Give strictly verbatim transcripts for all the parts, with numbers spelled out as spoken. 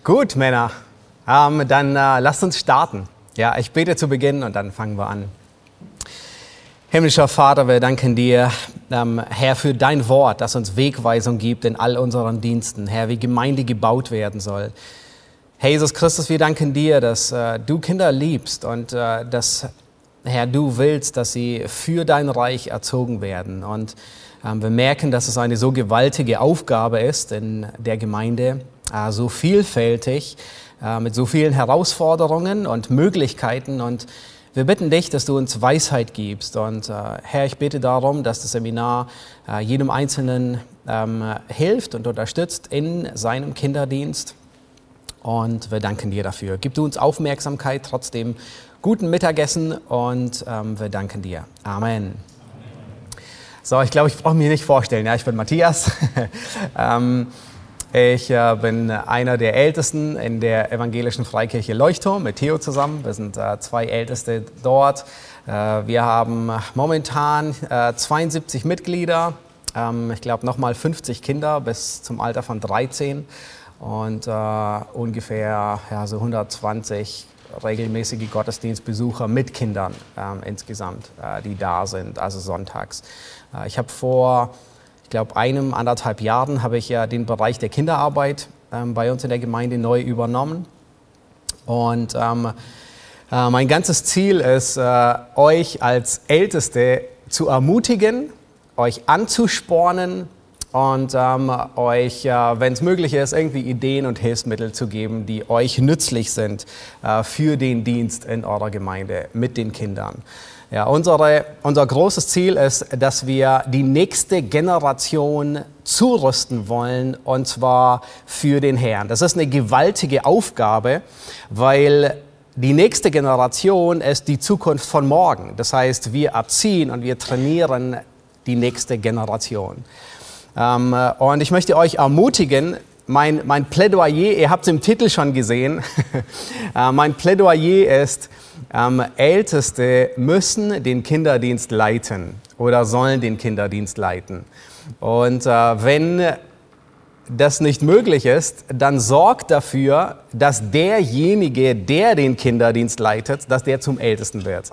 Gut, Männer, ähm, dann äh, lasst uns starten. Ja, ich bete zu Beginn und dann fangen wir an. Himmlischer Vater, wir danken dir, ähm, Herr, für dein Wort, das uns Wegweisung gibt in all unseren Diensten. Herr, wie Gemeinde gebaut werden soll. Herr Jesus Christus, wir danken dir, dass äh, du Kinder liebst und äh, dass, Herr, du willst, dass sie für dein Reich erzogen werden. Und ähm, wir merken, dass es eine so gewaltige Aufgabe ist in der Gemeinde, äh, so vielfältig, äh, mit so vielen Herausforderungen und Möglichkeiten. Und wir bitten dich, dass du uns Weisheit gibst. Und äh, Herr, ich bete darum, dass das Seminar äh, jedem Einzelnen ähm, hilft und unterstützt in seinem Kinderdienst. Und wir danken dir dafür. Gib du uns Aufmerksamkeit, trotzdem guten Mittagessen und ähm, wir danken dir. Amen. So, ich glaube, ich brauche mich nicht vorstellen. Ja, ich bin Matthias. ähm, ich äh, bin einer der Ältesten in der evangelischen Freikirche Leuchtturm mit Theo zusammen. Wir sind äh, zwei Älteste dort. Äh, wir haben momentan äh, zweiundsiebzig Mitglieder. Ähm, ich glaube, nochmal fünfzig Kinder bis zum Alter von dreizehn. Und äh, ungefähr ja, so hundertzwanzig regelmäßige Gottesdienstbesucher mit Kindern äh, insgesamt, äh, die da sind, also sonntags. Äh, ich habe vor, ich glaube, einem, anderthalb Jahren habe ich ja den Bereich der Kinderarbeit äh, bei uns in der Gemeinde neu übernommen. Und ähm, äh, mein ganzes Ziel ist, äh, euch als Älteste zu ermutigen, euch anzuspornen, und ähm, euch, äh, wenn es möglich ist, irgendwie Ideen und Hilfsmittel zu geben, die euch nützlich sind äh, für den Dienst in eurer Gemeinde mit den Kindern. Ja, unsere, unser großes Ziel ist, dass wir die nächste Generation zurüsten wollen, und zwar für den Herrn. Das ist eine gewaltige Aufgabe, weil die nächste Generation ist die Zukunft von morgen. Das heißt, wir erziehen und wir trainieren die nächste Generation. Ähm, und ich möchte euch ermutigen, mein, mein Plädoyer, ihr habt es im Titel schon gesehen, äh, mein Plädoyer ist, ähm, Älteste müssen den Kinderdienst leiten oder sollen den Kinderdienst leiten. Und äh, wenn das nicht möglich ist, dann sorgt dafür, dass derjenige, der den Kinderdienst leitet, dass der zum Ältesten wird.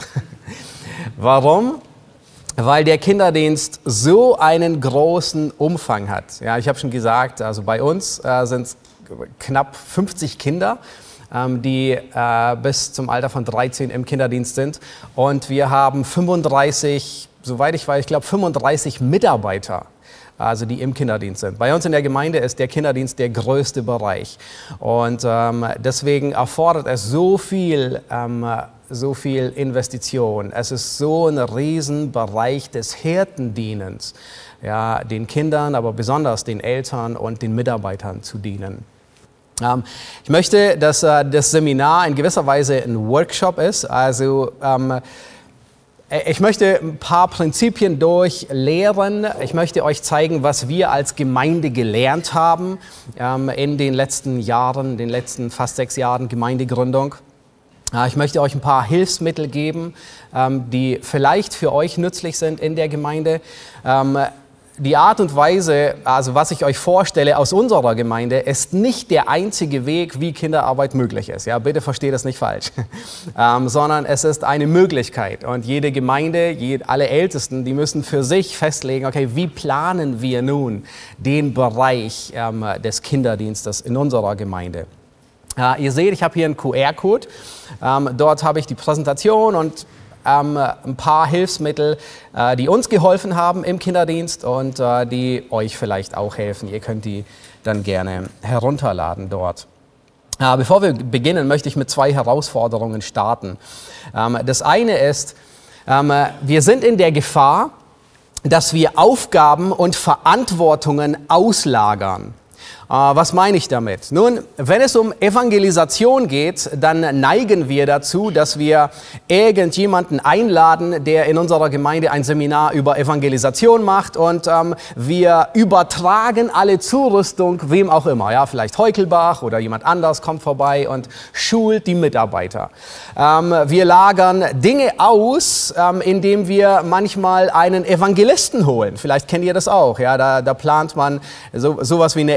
Warum? Weil der Kinderdienst so einen großen Umfang hat. Ja, ich habe schon gesagt, also bei uns äh, sind es knapp fünfzig Kinder, ähm, die äh, bis zum Alter von dreizehn im Kinderdienst sind. Und wir haben fünfunddreißig, soweit ich weiß, ich glaube fünfunddreißig Mitarbeiter, also die im Kinderdienst sind. Bei uns in der Gemeinde ist der Kinderdienst der größte Bereich. Und ähm, deswegen erfordert es so viel ähm, so viel Investition. Es ist so ein Riesenbereich des Hirtendienens, ja, den Kindern, aber besonders den Eltern und den Mitarbeitern zu dienen. Ähm, ich möchte, dass äh, das Seminar in gewisser Weise ein Workshop ist. Also ähm, ich möchte ein paar Prinzipien durchlehren. Ich möchte euch zeigen, was wir als Gemeinde gelernt haben ähm, in den letzten Jahren, den letzten fast sechs Jahren Gemeindegründung. Ich möchte euch ein paar Hilfsmittel geben, die vielleicht für euch nützlich sind in der Gemeinde. Die Art und Weise, also was ich euch vorstelle aus unserer Gemeinde, ist nicht der einzige Weg, wie Kinderarbeit möglich ist. Ja, bitte versteht das nicht falsch, ähm, sondern es ist eine Möglichkeit. Und jede Gemeinde, jede, alle Ältesten, die müssen für sich festlegen, okay, wie planen wir nun den Bereich ähm, des Kinderdienstes in unserer Gemeinde? Uh, ihr seht, ich habe hier einen Q R-Code. Ähm, dort habe ich die Präsentation und ähm, ein paar Hilfsmittel, äh, die uns geholfen haben im Kinderdienst und äh, die euch vielleicht auch helfen. Ihr könnt die dann gerne herunterladen dort. Uh, bevor wir beginnen, möchte ich mit zwei Herausforderungen starten. Ähm, das eine ist, ähm, wir sind in der Gefahr, dass wir Aufgaben und Verantwortungen auslagern. Was meine ich damit? Nun, wenn es um Evangelisation geht, dann neigen wir dazu, dass wir irgendjemanden einladen, der in unserer Gemeinde ein Seminar über Evangelisation macht und ähm, wir übertragen alle Zurüstung, wem auch immer. Ja, vielleicht Heukelbach oder jemand anders kommt vorbei und schult die Mitarbeiter. Ähm, wir lagern Dinge aus, ähm, indem wir manchmal einen Evangelisten holen. Vielleicht kennt ihr das auch. Ja, da, da plant man so, sowas wie eine Evangelisation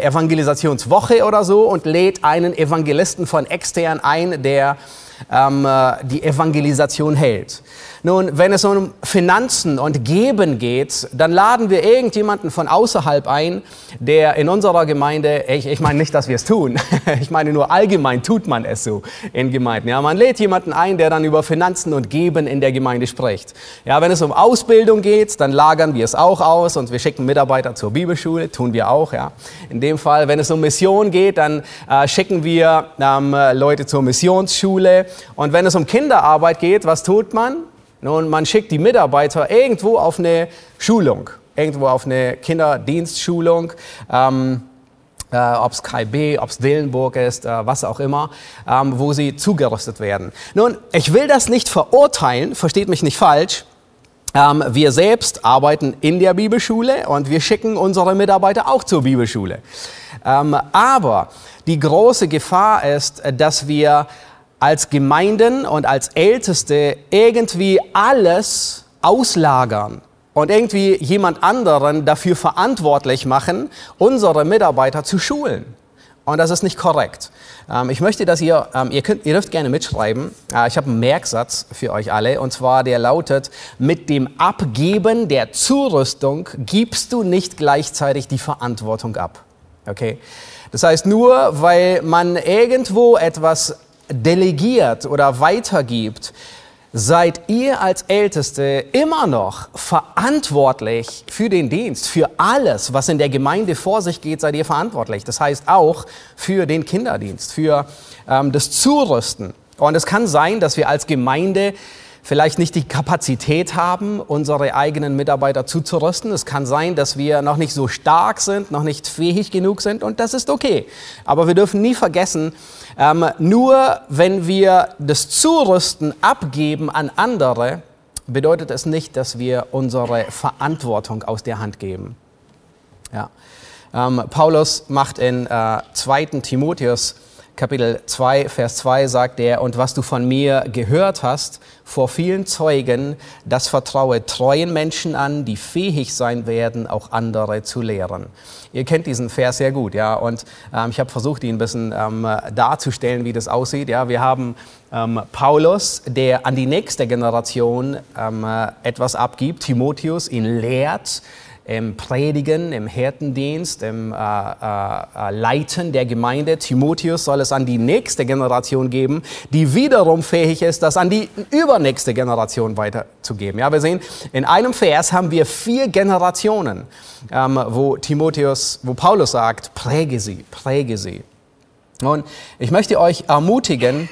Evangelisationswoche oder so und lädt einen Evangelisten von extern ein, der ähm, die Evangelisation hält. Nun, wenn es um Finanzen und Geben geht, dann laden wir irgendjemanden von außerhalb ein, der in unserer Gemeinde, ich, ich meine nicht, dass wir es tun, ich meine nur allgemein tut man es so in Gemeinden. Ja, man lädt jemanden ein, der dann über Finanzen und Geben in der Gemeinde spricht. Ja, wenn es um Ausbildung geht, dann lagern wir es auch aus und wir schicken Mitarbeiter zur Bibelschule, tun wir auch. Ja. In dem Fall, wenn es um Mission geht, dann äh, schicken wir ähm, Leute zur Missionsschule. Und wenn es um Kinderarbeit geht, was tut man? Nun, man schickt die Mitarbeiter irgendwo auf eine Schulung, irgendwo auf eine Kinderdienstschulung, ähm, äh, ob es K I B, ob es Dillenburg ist, äh, was auch immer, ähm, wo sie zugerüstet werden. Nun, ich will das nicht verurteilen, versteht mich nicht falsch. Ähm, wir selbst arbeiten in der Bibelschule und wir schicken unsere Mitarbeiter auch zur Bibelschule. Ähm, aber die große Gefahr ist, dass wir als Gemeinden und als Älteste irgendwie alles auslagern und irgendwie jemand anderen dafür verantwortlich machen, unsere Mitarbeiter zu schulen. Und das ist nicht korrekt. Ähm, ich möchte, dass ihr, ähm, ihr, könnt, ihr dürft gerne mitschreiben, äh, ich habe einen Merksatz für euch alle, und zwar der lautet: Mit dem Abgeben der Zurüstung gibst du nicht gleichzeitig die Verantwortung ab. Okay? Das heißt, nur weil man irgendwo etwas delegiert oder weitergibt, seid ihr als Älteste immer noch verantwortlich für den Dienst, für alles, was in der Gemeinde vor sich geht, seid ihr verantwortlich. Das heißt auch für den Kinderdienst, für ähm, das Zurüsten. Und es kann sein, dass wir als Gemeinde vielleicht nicht die Kapazität haben, unsere eigenen Mitarbeiter zuzurüsten. Es kann sein, dass wir noch nicht so stark sind, noch nicht fähig genug sind, und das ist okay. Aber wir dürfen nie vergessen, ähm, nur wenn wir das Zurüsten abgeben an andere, bedeutet es nicht, dass wir unsere Verantwortung aus der Hand geben. Ja. Ähm, Paulus macht in äh, zweiten Timotheus Kapitel zwei, Vers zwei sagt er: Und was du von mir gehört hast vor vielen Zeugen, das vertraue treuen Menschen an, die fähig sein werden, auch andere zu lehren. Ihr kennt diesen Vers sehr gut, ja, und ähm, ich habe versucht, ihn ein bisschen ähm, darzustellen, wie das aussieht. Ja, wir haben ähm, Paulus, der an die nächste Generation ähm, etwas abgibt, Timotheus ihn lehrt, im Predigen, im Hirtendienst, im äh, äh, Leiten der Gemeinde. Timotheus soll es an die nächste Generation geben, die wiederum fähig ist, das an die übernächste Generation weiterzugeben. Ja, wir sehen, in einem Vers haben wir vier Generationen, ähm, wo Timotheus, wo Paulus sagt, präge sie, präge sie. Und ich möchte euch ermutigen,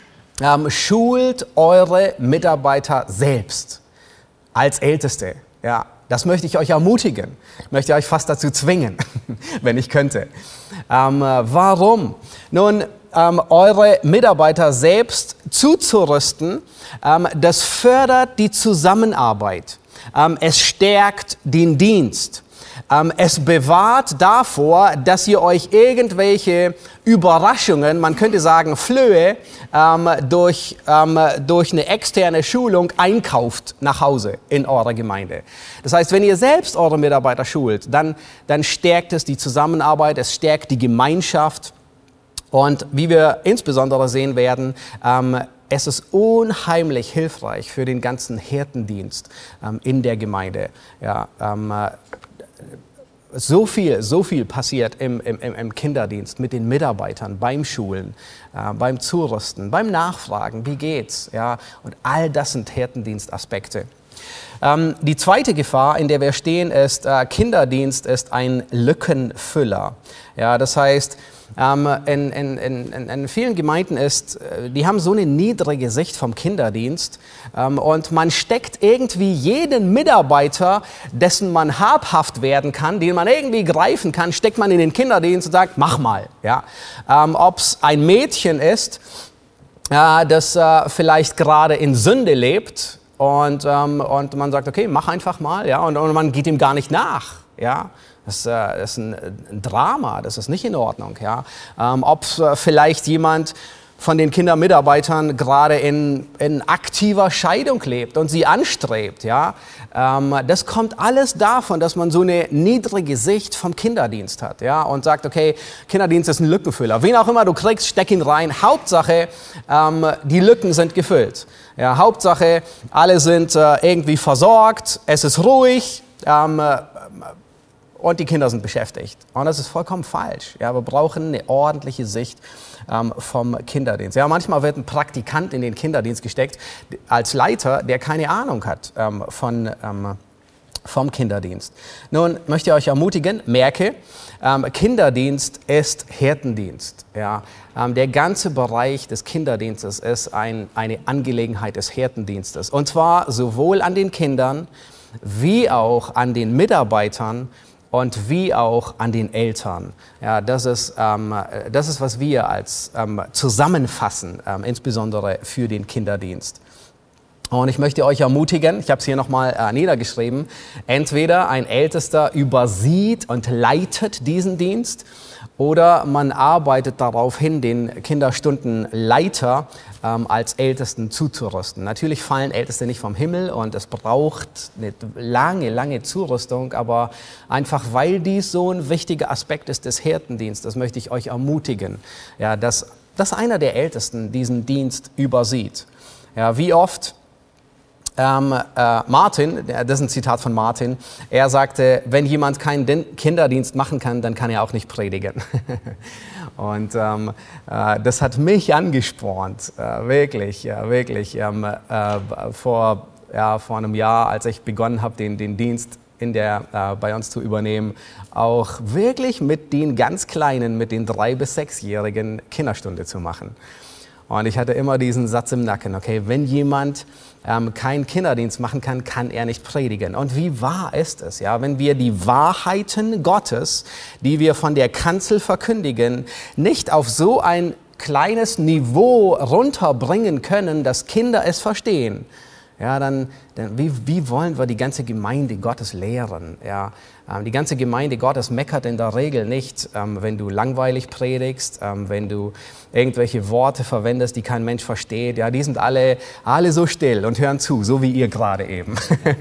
ähm, schult eure Mitarbeiter selbst als Älteste, ja. Das möchte ich euch ermutigen. Ich möchte euch fast dazu zwingen, wenn ich könnte. Ähm, warum? Nun, ähm, eure Mitarbeiter selbst zuzurüsten, ähm, das fördert die Zusammenarbeit. Ähm, es stärkt den Dienst. Ähm, es bewahrt davor, dass ihr euch irgendwelche Überraschungen, man könnte sagen Flöhe, ähm, durch, ähm, durch eine externe Schulung einkauft nach Hause in eurer Gemeinde. Das heißt, wenn ihr selbst eure Mitarbeiter schult, dann, dann stärkt es die Zusammenarbeit, es stärkt die Gemeinschaft. Und wie wir insbesondere sehen werden, ähm, es ist unheimlich hilfreich für den ganzen Hirtendienst ähm, in der Gemeinde. Ja, ähm, So viel, so viel passiert im, im, im Kinderdienst mit den Mitarbeitern, beim Schulen, äh, beim Zurüsten, beim Nachfragen, wie geht's? Ja, und all das sind Hirtendienstaspekte. Ähm, die zweite Gefahr, in der wir stehen, ist, äh, Kinderdienst ist ein Lückenfüller. Ja, das heißt, ähm, in, in, in, in vielen Gemeinden ist, die haben so eine niedrige Sicht vom Kinderdienst, ähm, und man steckt irgendwie jeden Mitarbeiter, dessen man habhaft werden kann, den man irgendwie greifen kann, steckt man in den Kinderdienst und sagt, mach mal. Ja? Ähm, ob es ein Mädchen ist, äh, das äh, vielleicht gerade in Sünde lebt, und, ähm, und man sagt, okay, mach einfach mal, ja, und, und man geht ihm gar nicht nach, ja. Das, äh, das ist ein, ein Drama, das ist nicht in Ordnung, ja. Ähm, ob äh, vielleicht jemand von den Kindermitarbeitern gerade in, in aktiver Scheidung lebt und sie anstrebt. Ja? Ähm, das kommt alles davon, dass man so eine niedrige Sicht vom Kinderdienst hat, ja? Und sagt, okay, Kinderdienst ist ein Lückenfüller. Wen auch immer du kriegst, steck ihn rein. Hauptsache, ähm, die Lücken sind gefüllt. Ja, Hauptsache, alle sind äh, irgendwie versorgt, es ist ruhig, ähm, äh, und die Kinder sind beschäftigt. Und das ist vollkommen falsch. Ja, wir brauchen eine ordentliche Sicht ähm, vom Kinderdienst. Ja, manchmal wird ein Praktikant in den Kinderdienst gesteckt als Leiter, der keine Ahnung hat ähm, von, ähm, vom Kinderdienst. Nun möchte ich euch ermutigen, merke, ähm, Kinderdienst ist Hirtendienst. Ja, ähm, der ganze Bereich des Kinderdienstes ist ein, eine Angelegenheit des Hirtendienstes. Und zwar sowohl an den Kindern wie auch an den Mitarbeitern und wie auch an den Eltern. Ja, das ist, ähm, das ist, was wir als ähm, zusammenfassen, ähm, insbesondere für den Kinderdienst. Und ich möchte euch ermutigen, ich habe es hier nochmal äh, niedergeschrieben, entweder ein Ältester übersieht und leitet diesen Dienst oder man arbeitet darauf hin, den Kinderstundenleiter ähm, als Ältesten zuzurüsten. Natürlich fallen Älteste nicht vom Himmel und es braucht eine lange, lange Zurüstung, aber einfach weil dies so ein wichtiger Aspekt ist des Hirtendienstes, möchte ich euch ermutigen, ja, dass, dass einer der Ältesten diesen Dienst übersieht. Ja, wie oft Ähm, äh, Martin, das ist ein Zitat von Martin, er sagte, wenn jemand keinen Din- Kinderdienst machen kann, dann kann er auch nicht predigen. Und ähm, äh, das hat mich angespornt, äh, wirklich, ja, wirklich. Ähm, äh, vor, ja, vor einem Jahr, als ich begonnen habe, den, den Dienst in der, äh, bei uns zu übernehmen, auch wirklich mit den ganz Kleinen, mit den drei- bis sechsjährigen Kinderstunde zu machen. Und ich hatte immer diesen Satz im Nacken, okay, wenn jemand ähm, keinen Kinderdienst machen kann, kann er nicht predigen. Und wie wahr ist es, ja, wenn wir die Wahrheiten Gottes, die wir von der Kanzel verkündigen, nicht auf so ein kleines Niveau runterbringen können, dass Kinder es verstehen, ja, dann, dann wie, wie wollen wir die ganze Gemeinde Gottes lehren? Ja? Ähm, die ganze Gemeinde Gottes meckert in der Regel nicht, ähm, wenn du langweilig predigst, ähm, wenn du irgendwelche Worte verwendest, die kein Mensch versteht. Ja, die sind alle, alle so still und hören zu, so wie ihr gerade eben.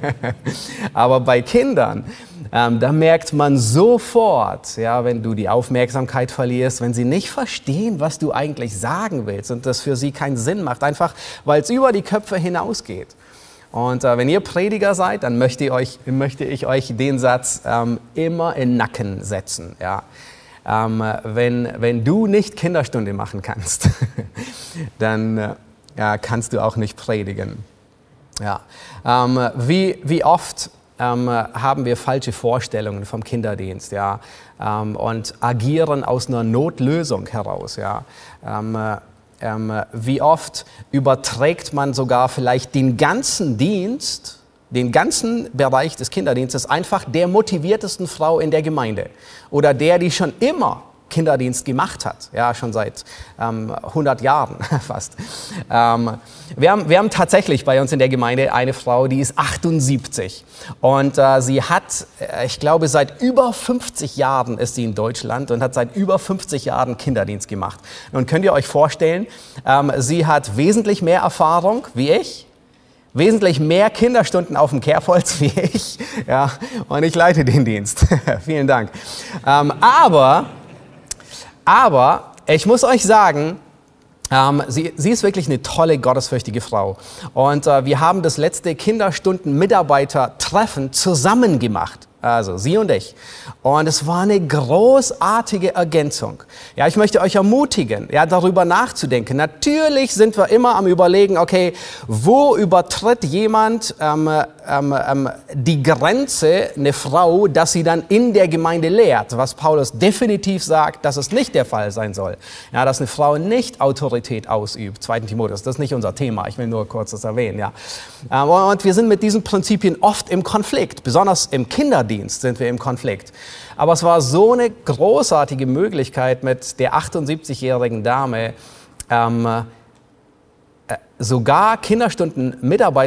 Aber bei Kindern, ähm, da merkt man sofort, ja, wenn du die Aufmerksamkeit verlierst, wenn sie nicht verstehen, was du eigentlich sagen willst und das für sie keinen Sinn macht, einfach weil es über die Köpfe hinausgeht. Und äh, wenn ihr Prediger seid, dann möchte ich euch, möchte ich euch den Satz ähm, immer in den Nacken setzen. Ja? Ähm, wenn, wenn du nicht Kinderstunde machen kannst, dann äh, ja, kannst du auch nicht predigen. Ja. Ähm, wie, wie oft ähm, haben wir falsche Vorstellungen vom Kinderdienst, ja? ähm, und agieren aus einer Notlösung heraus. Ja? Ähm, Ähm, wie oft überträgt man sogar vielleicht den ganzen Dienst, den ganzen Bereich des Kinderdienstes einfach der motiviertesten Frau in der Gemeinde oder der, die schon immer Kinderdienst gemacht hat, ja, schon seit ähm, hundert Jahren fast. Ähm, wir, haben, wir haben tatsächlich bei uns in der Gemeinde eine Frau, die ist achtundsiebzig und äh, sie hat, äh, ich glaube, seit über fünfzig Jahren ist sie in Deutschland und hat seit über fünfzig Jahren Kinderdienst gemacht. Nun könnt ihr euch vorstellen, ähm, sie hat wesentlich mehr Erfahrung wie ich, wesentlich mehr Kinderstunden auf dem Kerbholz wie ich, ja, und ich leite den Dienst. Vielen Dank. Ähm, aber Aber ich muss euch sagen, ähm, sie, sie ist wirklich eine tolle, gottesfürchtige Frau. Und äh, wir haben das letzte Kinderstunden-Mitarbeiter-Treffen zusammen gemacht. Also sie und ich. Und es war eine großartige Ergänzung. Ja, ich möchte euch ermutigen, ja, darüber nachzudenken. Natürlich sind wir immer am Überlegen, okay, wo übertritt jemand ähm, ähm, ähm, die Grenze, eine Frau, dass sie dann in der Gemeinde lehrt, was Paulus definitiv sagt, dass es nicht der Fall sein soll. Ja, dass eine Frau nicht Autorität ausübt. zweiten Timotheus, das ist nicht unser Thema, ich will nur kurz das erwähnen. Ja. Und wir sind mit diesen Prinzipien oft im Konflikt, besonders im Kinderdienst sind wir im Konflikt. Aber es war so eine großartige Möglichkeit, mit der achtundsiebzigjährigen Dame ähm, äh, sogar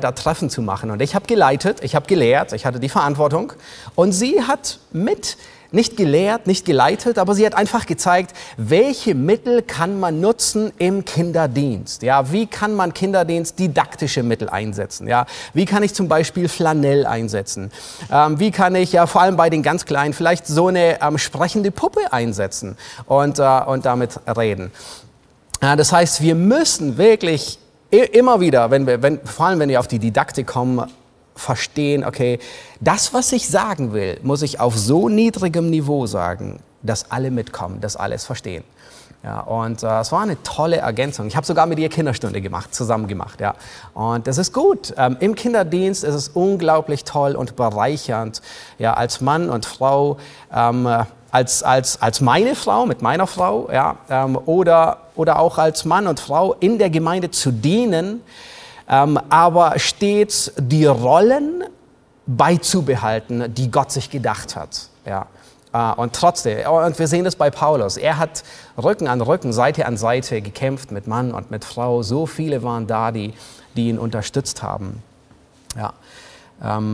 Kinderstunden-Mitarbeiter-Treffen zu machen. Und ich habe geleitet, ich habe gelehrt, ich hatte die Verantwortung. Und sie hat mit nicht gelehrt, nicht geleitet, aber sie hat einfach gezeigt, welche Mittel kann man nutzen im Kinderdienst. Ja, wie kann man Kinderdienst didaktische Mittel einsetzen? Ja, wie kann ich zum Beispiel Flanell einsetzen? Ähm, wie kann ich ja vor allem bei den ganz Kleinen vielleicht so eine ähm, sprechende Puppe einsetzen und, äh, und damit reden? Ja, das heißt, wir müssen wirklich immer wieder, wenn wir, wenn, vor allem wenn wir auf die Didaktik kommen, verstehen, okay, das, was ich sagen will, muss ich auf so niedrigem Niveau sagen, dass alle mitkommen, dass alle es verstehen. Ja, und äh, es war eine tolle Ergänzung. Ich habe sogar mit ihr Kinderstunde gemacht, zusammen gemacht. Ja. Und das ist gut. Ähm, Im Kinderdienst ist es unglaublich toll und bereichernd, ja, als Mann und Frau, ähm, als, als, als meine Frau, mit meiner Frau, ja, ähm, oder, oder auch als Mann und Frau in der Gemeinde zu dienen, ähm, aber stets die Rollen beizubehalten, die Gott sich gedacht hat. Ja. Äh, und trotzdem, und wir sehen das bei Paulus, er hat Rücken an Rücken, Seite an Seite gekämpft mit Mann und mit Frau. So viele waren da, die, die ihn unterstützt haben. Ja. Ähm,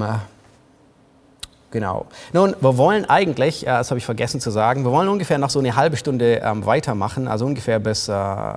Genau. Nun, wir wollen eigentlich, äh, das habe ich vergessen zu sagen, wir wollen ungefähr noch so eine halbe Stunde ähm, weitermachen, also ungefähr bis äh,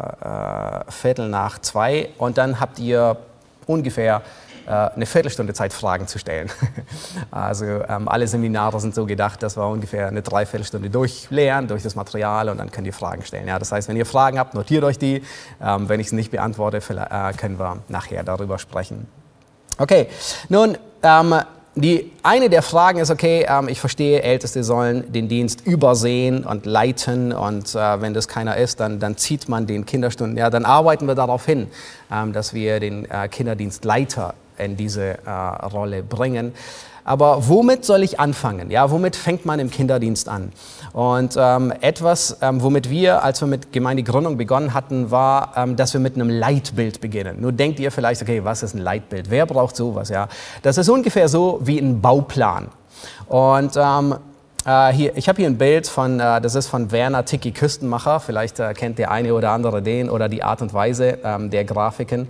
äh, Viertel nach zwei, und dann habt ihr ungefähr äh, eine Viertelstunde Zeit, Fragen zu stellen. Also ähm, alle Seminare sind so gedacht, dass wir ungefähr eine Dreiviertelstunde durchlehren, durch das Material, und dann könnt ihr Fragen stellen. Ja, das heißt, wenn ihr Fragen habt, notiert euch die. Ähm, wenn ich sie nicht beantworte, äh, können wir nachher darüber sprechen. Okay, nun, ähm, Die eine der Fragen ist, okay, ähm, ich verstehe, Älteste sollen den Dienst übersehen und leiten, und äh, wenn das keiner ist, dann, dann zieht man den Kinderstunden. Ja, dann arbeiten wir darauf hin, ähm, dass wir den äh, Kinderdienstleiter in diese äh, Rolle bringen. Aber womit soll ich anfangen? Ja, womit fängt man im Kinderdienst an? Und ähm, etwas, ähm, womit wir, als wir mit Gemeindegründung begonnen hatten, war, ähm, dass wir mit einem Leitbild beginnen. Nur denkt ihr vielleicht, okay, was ist ein Leitbild? Wer braucht sowas? Ja, das ist ungefähr so wie ein Bauplan. Und ähm, äh, hier, ich habe hier ein Bild von, äh, das ist von Werner Tiki Küstenmacher. Vielleicht äh, kennt der eine oder andere den oder die Art und Weise ähm, der Grafiken.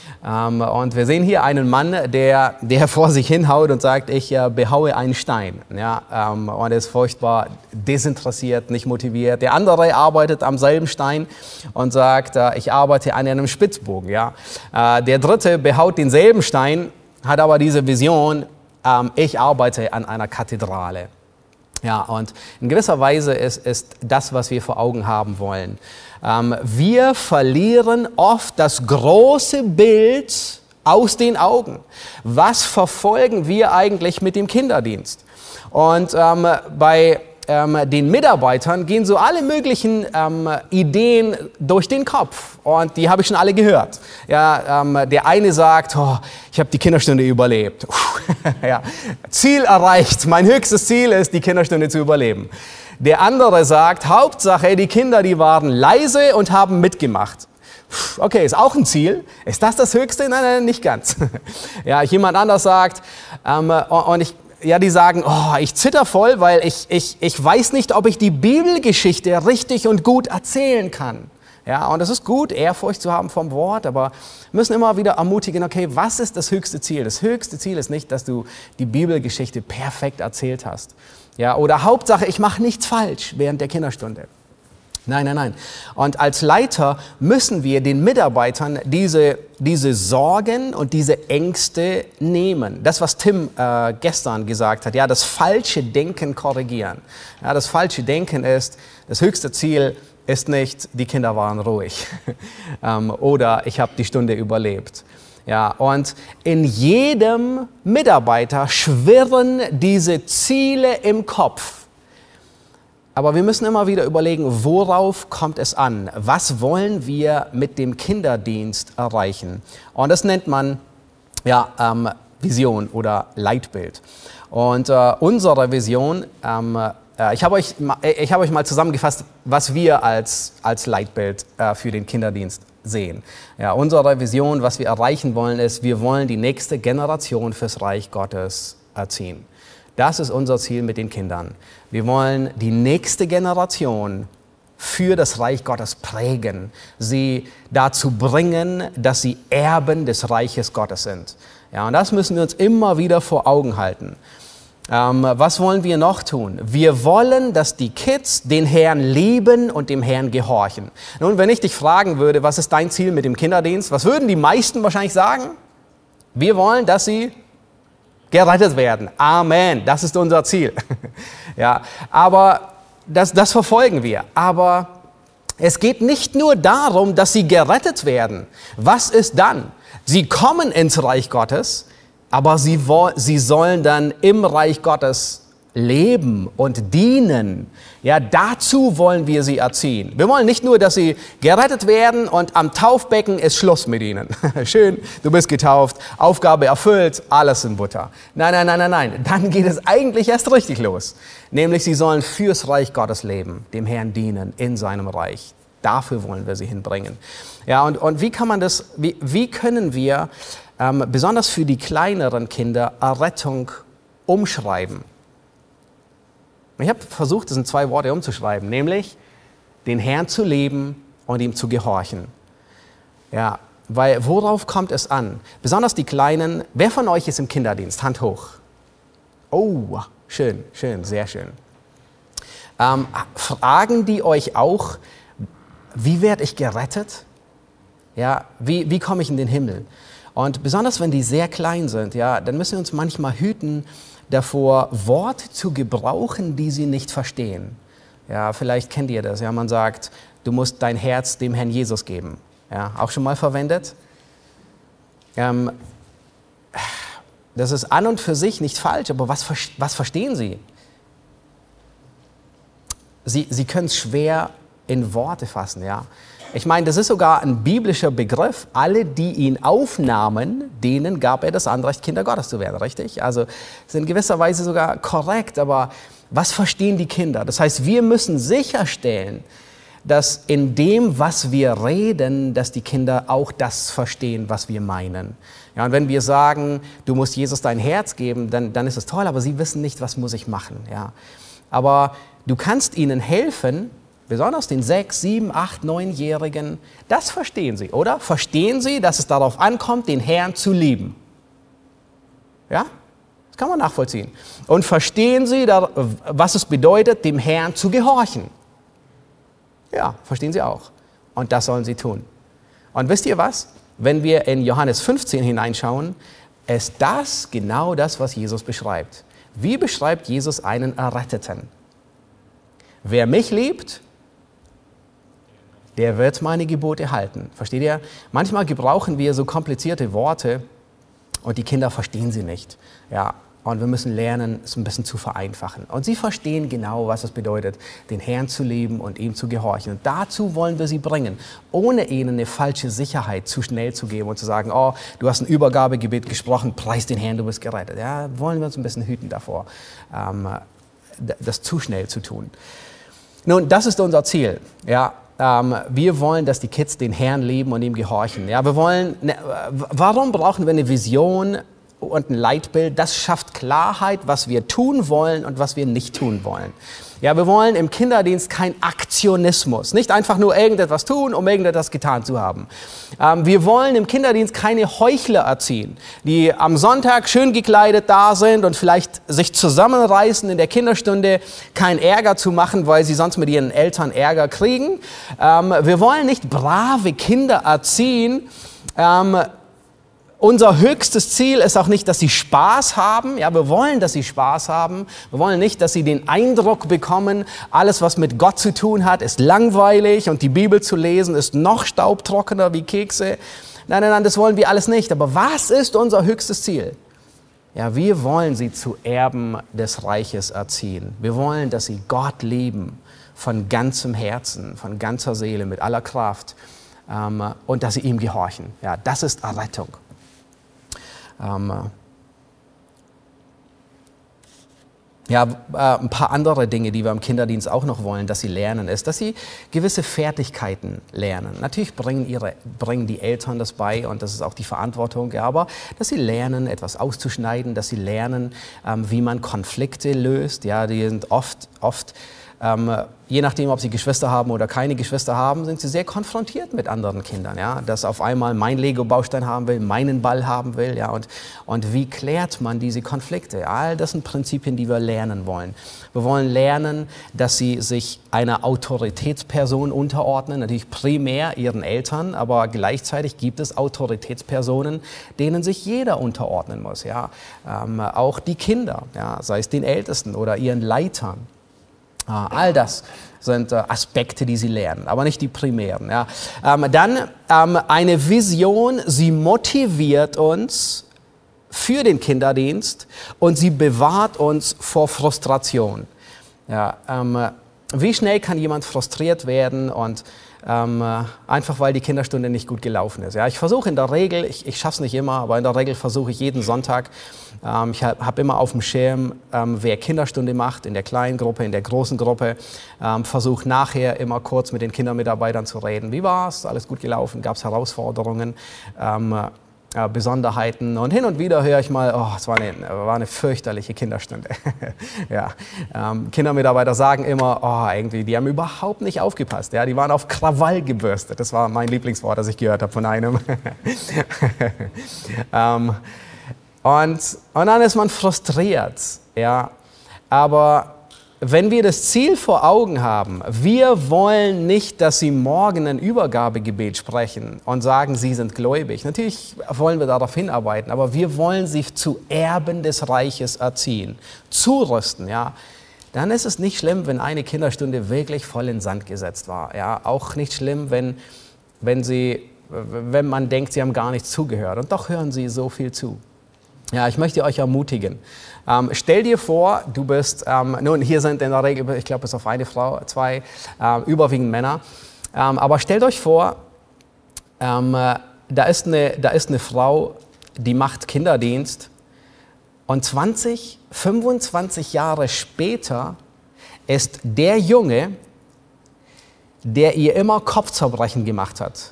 Um, und wir sehen hier einen Mann, der, der vor sich hinhaut und sagt, ich äh, behaue einen Stein. Ja, um, und er ist furchtbar desinteressiert, nicht motiviert. Der andere arbeitet am selben Stein und sagt, äh, ich arbeite an einem Spitzbogen. Ja. Äh, der dritte behaut denselben Stein, hat aber diese Vision, ähm, ich arbeite an einer Kathedrale. Ja, und in gewisser Weise ist, ist das, was wir vor Augen haben wollen. Ähm, wir verlieren oft das große Bild aus den Augen. Was verfolgen wir eigentlich mit dem Kinderdienst? Und ähm, bei ähm, den Mitarbeitern gehen so alle möglichen ähm, Ideen durch den Kopf. Und die habe ich schon alle gehört. Ja, ähm, der eine sagt, oh, ich habe die Kinderstunde überlebt. Ja, Ziel erreicht. Mein höchstes Ziel ist, die Kinderstunde zu überleben. Der andere sagt, Hauptsache, die Kinder, die waren leise und haben mitgemacht. Okay, ist auch ein Ziel. Ist das das Höchste? Nein, nein, nicht ganz. Ja, jemand anders sagt, ähm, und ich, ja, die sagen, oh, ich zitter voll, weil ich, ich, ich weiß nicht, ob ich die Bibelgeschichte richtig und gut erzählen kann. Ja, und es ist gut, Ehrfurcht zu haben vom Wort, aber wir müssen immer wieder ermutigen, okay, was ist das höchste Ziel? Das höchste Ziel ist nicht, dass du die Bibelgeschichte perfekt erzählt hast. Ja, oder Hauptsache, ich mache nichts falsch während der Kinderstunde. Nein, nein, nein. Und als Leiter müssen wir den Mitarbeitern diese, diese Sorgen und diese Ängste nehmen. Das, was Tim äh, gestern gesagt hat, ja, das falsche Denken korrigieren. Ja, das falsche Denken ist, das höchste Ziel ist nicht, die Kinder waren ruhig ähm, oder ich habe die Stunde überlebt. Ja, und in jedem Mitarbeiter schwirren diese Ziele im Kopf. Aber wir müssen immer wieder überlegen, worauf kommt es an? Was wollen wir mit dem Kinderdienst erreichen? Und das nennt man ja, ähm, Vision oder Leitbild. Und äh, unsere Vision, ähm, äh, ich habe euch, ich hab euch mal zusammengefasst, was wir als, als Leitbild äh, für den Kinderdienst sehen. Ja, unsere Vision, was wir erreichen wollen, ist, wir wollen die nächste Generation fürs Reich Gottes erziehen. Das ist unser Ziel mit den Kindern. Wir wollen die nächste Generation für das Reich Gottes prägen, sie dazu bringen, dass sie Erben des Reiches Gottes sind. Ja, und das müssen wir uns immer wieder vor Augen halten. Ähm, was wollen wir noch tun? Wir wollen, dass die Kids den Herrn lieben und dem Herrn gehorchen. Nun, wenn ich dich fragen würde, was ist dein Ziel mit dem Kinderdienst, was würden die meisten wahrscheinlich sagen? Wir wollen, dass sie gerettet werden. Amen, das ist unser Ziel. Ja, aber das, das verfolgen wir. Aber es geht nicht nur darum, dass sie gerettet werden. Was ist dann? Sie kommen ins Reich Gottes, aber sie, sie sollen dann im Reich Gottes leben und dienen. Ja, dazu wollen wir sie erziehen. Wir wollen nicht nur, dass sie gerettet werden und am Taufbecken ist Schluss mit ihnen. Schön, du bist getauft, Aufgabe erfüllt, alles in Butter. Nein, nein, nein, nein, nein. Dann geht es eigentlich erst richtig los. Nämlich, sie sollen fürs Reich Gottes leben, dem Herrn dienen in seinem Reich. Dafür wollen wir sie hinbringen. Ja, und, und wie kann man das, wie, wie können wir ähm, besonders für die kleineren Kinder Errettung umschreiben? Ich habe versucht, das in zwei Worte umzuschreiben, nämlich den Herrn zu lieben und ihm zu gehorchen. Ja, weil worauf kommt es an? Besonders die Kleinen. Wer von euch ist im Kinderdienst? Hand hoch. Oh, schön, schön, sehr schön. Ähm, fragen die euch auch, wie werde ich gerettet? Ja, wie, wie komme ich in den Himmel? Und besonders wenn die sehr klein sind, ja, dann müssen wir uns manchmal hüten, davor Worte zu gebrauchen, die sie nicht verstehen. Ja, vielleicht kennt ihr das. Ja, man sagt, du musst dein Herz dem Herrn Jesus geben. Ja, auch schon mal verwendet? Ähm, das ist an und für sich nicht falsch, aber was, was verstehen sie? Sie, sie können es schwer in Worte fassen, ja. Ich meine, das ist sogar ein biblischer Begriff. Alle, die ihn aufnahmen, denen gab er das Anrecht, Kinder Gottes zu werden, richtig? Also ist in gewisser Weise sogar korrekt, aber was verstehen die Kinder? Das heißt, wir müssen sicherstellen, dass in dem, was wir reden, dass die Kinder auch das verstehen, was wir meinen. Ja, und wenn wir sagen, du musst Jesus dein Herz geben, dann, dann ist es toll, aber sie wissen nicht, was muss ich machen. Ja. Aber du kannst ihnen helfen, besonders den sechs, sieben, acht, neunjährigen, das verstehen sie, oder? Verstehen sie, dass es darauf ankommt, den Herrn zu lieben? Ja? Das kann man nachvollziehen. Und verstehen sie, was es bedeutet, dem Herrn zu gehorchen? Ja, verstehen sie auch. Und das sollen sie tun. Und wisst ihr was? Wenn wir in Johannes fünfzehn hineinschauen, ist das genau das, was Jesus beschreibt. Wie beschreibt Jesus einen Erretteten? Wer mich liebt, der wird meine Gebote halten. Versteht ihr? Manchmal gebrauchen wir so komplizierte Worte und die Kinder verstehen sie nicht. Ja, und wir müssen lernen, es ein bisschen zu vereinfachen. Und sie verstehen genau, was es bedeutet, den Herrn zu lieben und ihm zu gehorchen. Und dazu wollen wir sie bringen, ohne ihnen eine falsche Sicherheit zu schnell zu geben und zu sagen, oh, du hast ein Übergabegebet gesprochen, preis den Herrn, du bist gerettet. Ja, wollen wir uns ein bisschen hüten davor, ähm, das zu schnell zu tun. Nun, das ist unser Ziel. Ja, ähm, wir wollen, dass die Kids den Herrn lieben und ihm gehorchen. Ja, wir wollen. Ne, warum brauchen wir eine Vision und ein Leitbild? Das schafft Klarheit, was wir tun wollen und was wir nicht tun wollen. Ja, wir wollen im Kinderdienst kein Aktionismus, nicht einfach nur irgendetwas tun, um irgendetwas getan zu haben. Ähm, wir wollen im Kinderdienst keine Heuchler erziehen, die am Sonntag schön gekleidet da sind und vielleicht sich zusammenreißen in der Kinderstunde, keinen Ärger zu machen, weil sie sonst mit ihren Eltern Ärger kriegen. Ähm, wir wollen nicht brave Kinder erziehen. Ähm, Unser höchstes Ziel ist auch nicht, dass sie Spaß haben. Ja, wir wollen, dass sie Spaß haben. Wir wollen nicht, dass sie den Eindruck bekommen, alles, was mit Gott zu tun hat, ist langweilig und die Bibel zu lesen ist noch staubtrockener wie Kekse. Nein, nein, nein, das wollen wir alles nicht. Aber was ist unser höchstes Ziel? Ja, wir wollen sie zu Erben des Reiches erziehen. Wir wollen, dass sie Gott lieben von ganzem Herzen, von ganzer Seele, mit aller Kraft ähm, und dass sie ihm gehorchen. Ja, das ist Errettung. Ähm, ja, äh, ein paar andere Dinge, die wir im Kinderdienst auch noch wollen, dass sie lernen, ist, dass sie gewisse Fertigkeiten lernen. Natürlich bringen, ihre, bringen die Eltern das bei und das ist auch die Verantwortung, ja, aber dass sie lernen, etwas auszuschneiden, dass sie lernen, ähm, wie man Konflikte löst. Ja, die sind oft, oft ähm, je nachdem, ob sie Geschwister haben oder keine Geschwister haben, sind sie sehr konfrontiert mit anderen Kindern, ja, dass auf einmal mein Lego-Baustein haben will, meinen Ball haben will, ja, und, und wie klärt man diese Konflikte? All das sind Prinzipien, die wir lernen wollen. Wir wollen lernen, dass sie sich einer Autoritätsperson unterordnen, natürlich primär ihren Eltern, aber gleichzeitig gibt es Autoritätspersonen, denen sich jeder unterordnen muss, ja, ähm, auch die Kinder, ja, sei es den Ältesten oder ihren Leitern. All das sind äh, Aspekte, die sie lernen, aber nicht die primären. Ja. Ähm, dann ähm, eine Vision, sie motiviert uns für den Kinderdienst und sie bewahrt uns vor Frustration. Ja, ähm, wie schnell kann jemand frustriert werden und ähm, einfach weil die Kinderstunde nicht gut gelaufen ist. Ja, ich versuche in der Regel, ich, ich schaffe es nicht immer, aber in der Regel versuche ich jeden Sonntag, ähm, ich habe hab immer auf dem Schirm, ähm, wer Kinderstunde macht, in der kleinen Gruppe, in der großen Gruppe, ähm, versuche nachher immer kurz mit den Kindermitarbeitern zu reden. Wie war es? Alles gut gelaufen? Gab es Herausforderungen? Ähm, Äh, Besonderheiten und hin und wieder höre ich mal, oh, es war eine, war eine fürchterliche Kinderstunde. ja. ähm, Kindermitarbeiter sagen immer, oh, irgendwie, die haben überhaupt nicht aufgepasst. Ja, die waren auf Krawall gebürstet. Das war mein Lieblingswort, das ich gehört habe von einem. ähm, und, und dann ist man frustriert. Ja. Aber wenn wir das Ziel vor Augen haben, wir wollen nicht, dass Sie morgen ein Übergabegebet sprechen und sagen, Sie sind gläubig. Natürlich wollen wir darauf hinarbeiten, aber wir wollen Sie zu Erben des Reiches erziehen, zurüsten. Ja. Dann ist es nicht schlimm, wenn eine Kinderstunde wirklich voll in den Sand gesetzt war. Ja. Auch nicht schlimm, wenn, wenn, Sie, wenn man denkt, Sie haben gar nicht zugehört. Und doch hören Sie so viel zu. Ja, ich möchte euch ermutigen. Ähm, stell dir vor, du bist, ähm, nun hier sind in der Regel, ich glaube bis auf eine Frau, zwei, ähm, überwiegend Männer. Ähm, aber stellt euch vor, ähm, äh, da, ist eine, da ist eine Frau, die macht Kinderdienst und zwanzig, fünfundzwanzig Jahre später ist der Junge, der ihr immer Kopfzerbrechen gemacht hat,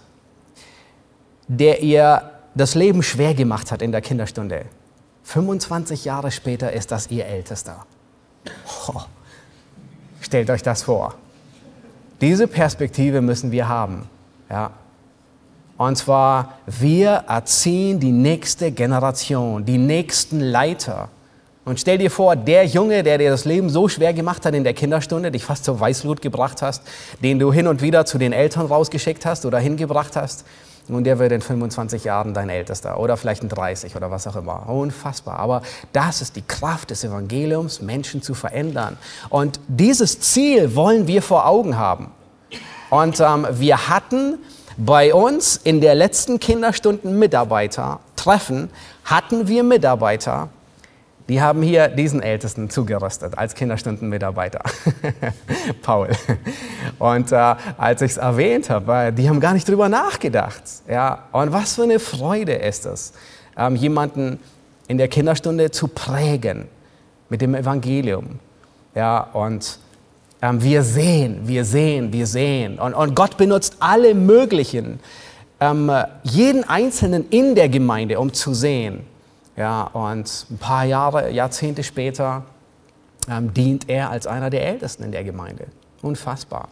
der ihr das Leben schwer gemacht hat in der Kinderstunde. fünfundzwanzig Jahre später ist das ihr Ältester. Oh, stellt euch das vor. Diese Perspektive müssen wir haben. Ja. Und zwar, wir erziehen die nächste Generation, die nächsten Leiter. Und stell dir vor, der Junge, der dir das Leben so schwer gemacht hat in der Kinderstunde, dich fast zur Weißglut gebracht hast, den du hin und wieder zu den Eltern rausgeschickt hast oder hingebracht hast, und der wird in fünfundzwanzig Jahren dein Ältester oder vielleicht in dreißig oder was auch immer. Unfassbar. Aber das ist die Kraft des Evangeliums, Menschen zu verändern. Und dieses Ziel wollen wir vor Augen haben. Und ähm, wir hatten bei uns in der letzten Kinderstunden-Mitarbeiter-Treffen, hatten wir Mitarbeiter, die haben hier diesen Ältesten zugerüstet als Kinderstunden-Mitarbeiter, Paul. Und äh, als ich es erwähnt habe, die haben gar nicht drüber nachgedacht. Ja? Und was für eine Freude ist es, ähm, jemanden in der Kinderstunde zu prägen mit dem Evangelium. Ja? Und ähm, wir sehen, wir sehen, wir sehen. Und, und Gott benutzt alle möglichen, ähm, jeden Einzelnen in der Gemeinde, um zu sehen. Ja, und ein paar Jahre, Jahrzehnte später ähm, dient er als einer der Ältesten in der Gemeinde. Unfassbar.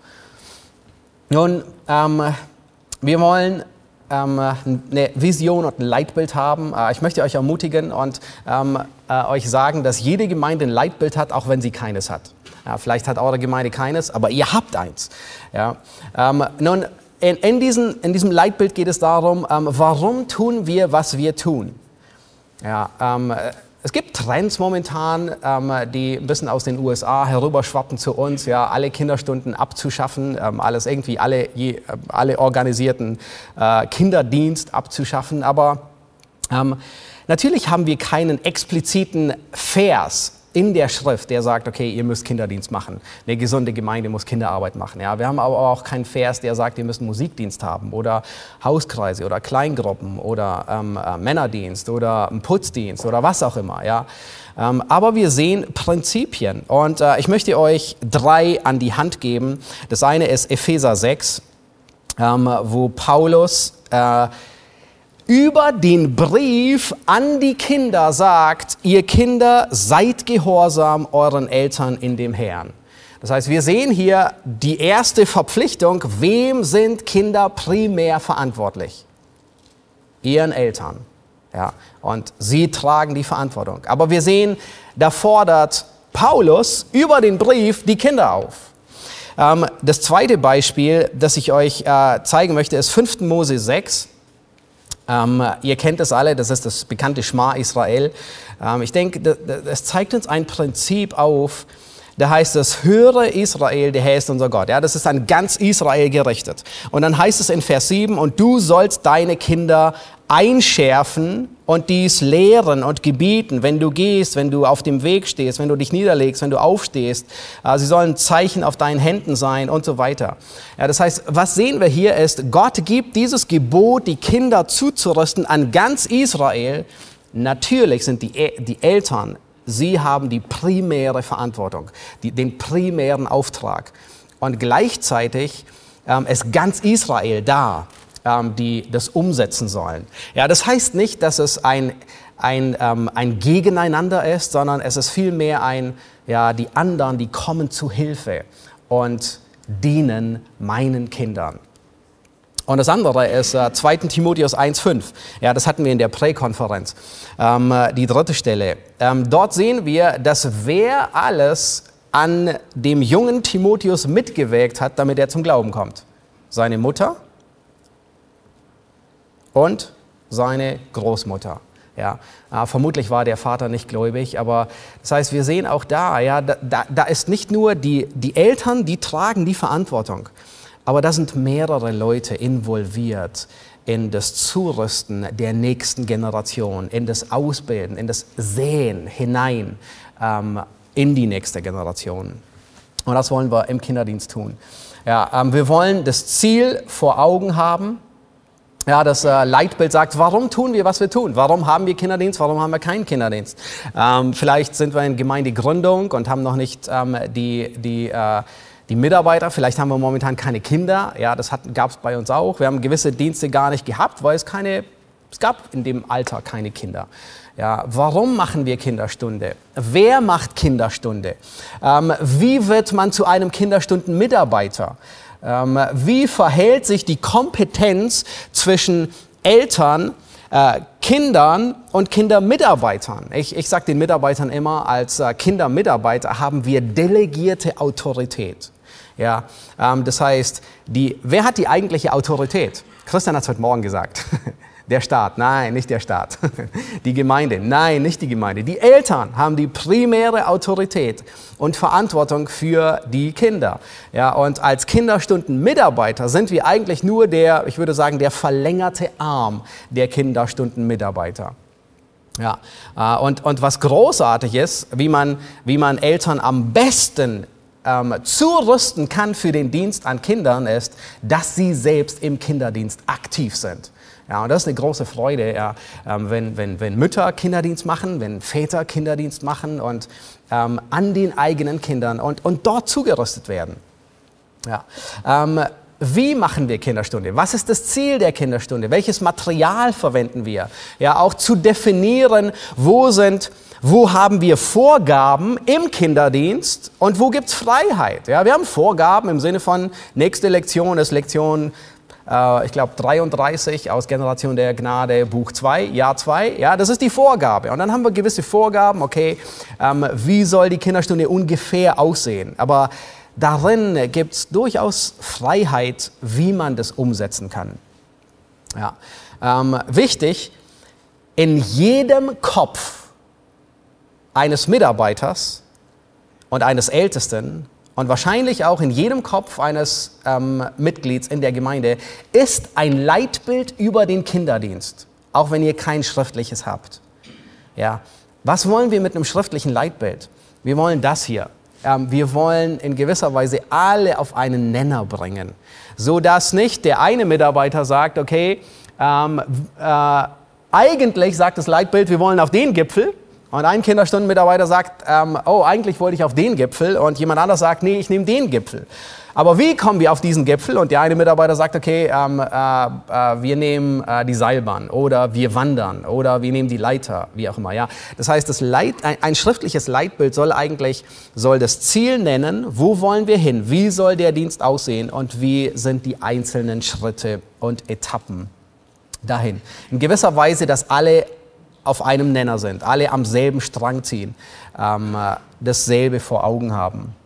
Nun, ähm, wir wollen ähm, eine Vision und ein Leitbild haben. Äh, ich möchte euch ermutigen und ähm, äh, euch sagen, dass jede Gemeinde ein Leitbild hat, auch wenn sie keines hat. Ja, vielleicht hat eure Gemeinde keines, aber ihr habt eins. Ja, ähm, nun, in, in, diesen, in diesem Leitbild geht es darum, ähm, warum tun wir, was wir tun. Ja, ähm, es gibt Trends momentan, ähm, die ein bisschen aus den U S A herüberschwappen zu uns, ja, alle Kinderstunden abzuschaffen, ähm, alles irgendwie, alle, je, alle organisierten äh, Kinderdienst abzuschaffen. Aber ähm, natürlich haben wir keinen expliziten Vers in der Schrift, der sagt, okay, ihr müsst Kinderdienst machen. Eine gesunde Gemeinde muss Kinderarbeit machen. Ja, wir haben aber auch keinen Vers, der sagt, ihr müsst Musikdienst haben oder Hauskreise oder Kleingruppen oder ähm, äh, Männerdienst oder einen Putzdienst oder was auch immer. Ja. Ähm, aber wir sehen Prinzipien und äh, ich möchte euch drei an die Hand geben. Das eine ist Epheser sechs, ähm, wo Paulus äh, über den Brief an die Kinder sagt, ihr Kinder, seid gehorsam euren Eltern in dem Herrn. Das heißt, wir sehen hier die erste Verpflichtung, wem sind Kinder primär verantwortlich? Ihren Eltern. Ja, und sie tragen die Verantwortung. Aber wir sehen, da fordert Paulus über den Brief die Kinder auf. Ähm, das zweite Beispiel, das ich euch äh, zeigen möchte, ist fünfter Mose sechs. Ähm, ihr kennt es alle, das ist das bekannte Schma Israel. Ähm, ich denke, das, das zeigt uns ein Prinzip auf. Da heißt es, höre Israel, der Herr ist unser Gott. Ja, das ist an ganz Israel gerichtet. Und dann heißt es in Vers sieben, und du sollst deine Kinder einschärfen und dies lehren und gebieten, wenn du gehst, wenn du auf dem Weg stehst, wenn du dich niederlegst, wenn du aufstehst. Sie sollen Zeichen auf deinen Händen sein und so weiter. Ja, das heißt, was sehen wir hier ist, Gott gibt dieses Gebot, die Kinder zuzurüsten an ganz Israel. Natürlich sind die, die Eltern, sie haben die primäre Verantwortung, die, den primären Auftrag. Und gleichzeitig ähm, ist ganz Israel da, ähm, die das umsetzen sollen. Ja, das heißt nicht, dass es ein, ein, ähm, ein Gegeneinander ist, sondern es ist vielmehr ein, ja, die anderen, die kommen zu Hilfe und dienen meinen Kindern. Und das andere ist äh, zweiter Timotheus eins fünf. Ja, das hatten wir in der Präkonferenz. Ähm, die dritte Stelle. Ähm, dort sehen wir, dass wer alles an dem jungen Timotheus mitgewirkt hat, damit er zum Glauben kommt. Seine Mutter und seine Großmutter. Ja, äh, vermutlich war der Vater nicht gläubig, aber das heißt, wir sehen auch da, ja, da, da, da ist nicht nur die, die Eltern, die tragen die Verantwortung. Aber da sind mehrere Leute involviert in das Zurüsten der nächsten Generation, in das Ausbilden, in das Säen hinein ähm, in die nächste Generation. Und das wollen wir im Kinderdienst tun. Ja, ähm, wir wollen das Ziel vor Augen haben. Ja, das äh, Leitbild sagt, warum tun wir, was wir tun? Warum haben wir Kinderdienst? Warum haben wir keinen Kinderdienst? Ähm, vielleicht sind wir in Gemeindegründung und haben noch nicht ähm, die, die äh, Die Mitarbeiter, vielleicht haben wir momentan keine Kinder, ja, das gab es bei uns auch. Wir haben gewisse Dienste gar nicht gehabt, weil es keine, es gab in dem Alter keine Kinder. Ja, warum machen wir Kinderstunde? Wer macht Kinderstunde? Ähm, wie wird man zu einem Kinderstundenmitarbeiter? Ähm, wie verhält sich die Kompetenz zwischen Eltern, äh, Kindern und Kindermitarbeitern? Ich, ich sage den Mitarbeitern immer, als äh, Kindermitarbeiter haben wir delegierte Autorität. Ja, ähm, das heißt, die, wer hat die eigentliche Autorität? Christian hat es heute Morgen gesagt. Der Staat, nein, nicht der Staat. Die Gemeinde, nein, nicht die Gemeinde. Die Eltern haben die primäre Autorität und Verantwortung für die Kinder. Ja, und als Kinderstundenmitarbeiter sind wir eigentlich nur der, ich würde sagen, der verlängerte Arm der Kinderstundenmitarbeiter. Ja, und, und was großartig ist, wie man, wie man Eltern am besten Ähm, zurüsten kann für den Dienst an Kindern, ist, dass sie selbst im Kinderdienst aktiv sind. Ja, und das ist eine große Freude, ja, ähm, wenn, wenn, wenn Mütter Kinderdienst machen, wenn Väter Kinderdienst machen und ähm, an den eigenen Kindern und, und dort zugerüstet werden. Ja. Ähm, Wie machen wir Kinderstunde? Was ist das Ziel der Kinderstunde? Welches Material verwenden wir? Ja, auch zu definieren, wo sind Wo haben wir Vorgaben im Kinderdienst und wo gibt es Freiheit? Ja, wir haben Vorgaben im Sinne von, nächste Lektion ist Lektion, äh, ich glaube, dreiunddreißig aus Generation der Gnade, Buch zwei, Jahr zwei. Ja, das ist die Vorgabe. Und dann haben wir gewisse Vorgaben, okay, ähm, wie soll die Kinderstunde ungefähr aussehen? Aber darin gibt es durchaus Freiheit, wie man das umsetzen kann. Ja, ähm, wichtig, in jedem Kopf eines Mitarbeiters und eines Ältesten und wahrscheinlich auch in jedem Kopf eines ähm, Mitglieds in der Gemeinde ist ein Leitbild über den Kinderdienst, auch wenn ihr kein schriftliches habt. Ja, was wollen wir mit einem schriftlichen Leitbild? Wir wollen das hier. Ähm, wir wollen in gewisser Weise alle auf einen Nenner bringen, sodass nicht der eine Mitarbeiter sagt, okay, ähm, äh, eigentlich sagt das Leitbild, wir wollen auf den Gipfel. Und ein Kinderstundenmitarbeiter sagt, ähm, oh, eigentlich wollte ich auf den Gipfel. Und jemand anderes sagt, nee, ich nehme den Gipfel. Aber wie kommen wir auf diesen Gipfel? Und der eine Mitarbeiter sagt, okay, ähm, äh, äh, wir nehmen äh, die Seilbahn oder wir wandern oder wir nehmen die Leiter, wie auch immer. Ja? Das heißt, das Leit, ein, ein schriftliches Leitbild soll eigentlich soll das Ziel nennen, wo wollen wir hin, wie soll der Dienst aussehen und wie sind die einzelnen Schritte und Etappen dahin. In gewisser Weise, dass alle auf einem Nenner sind, alle am selben Strang ziehen, ähm, dasselbe vor Augen haben.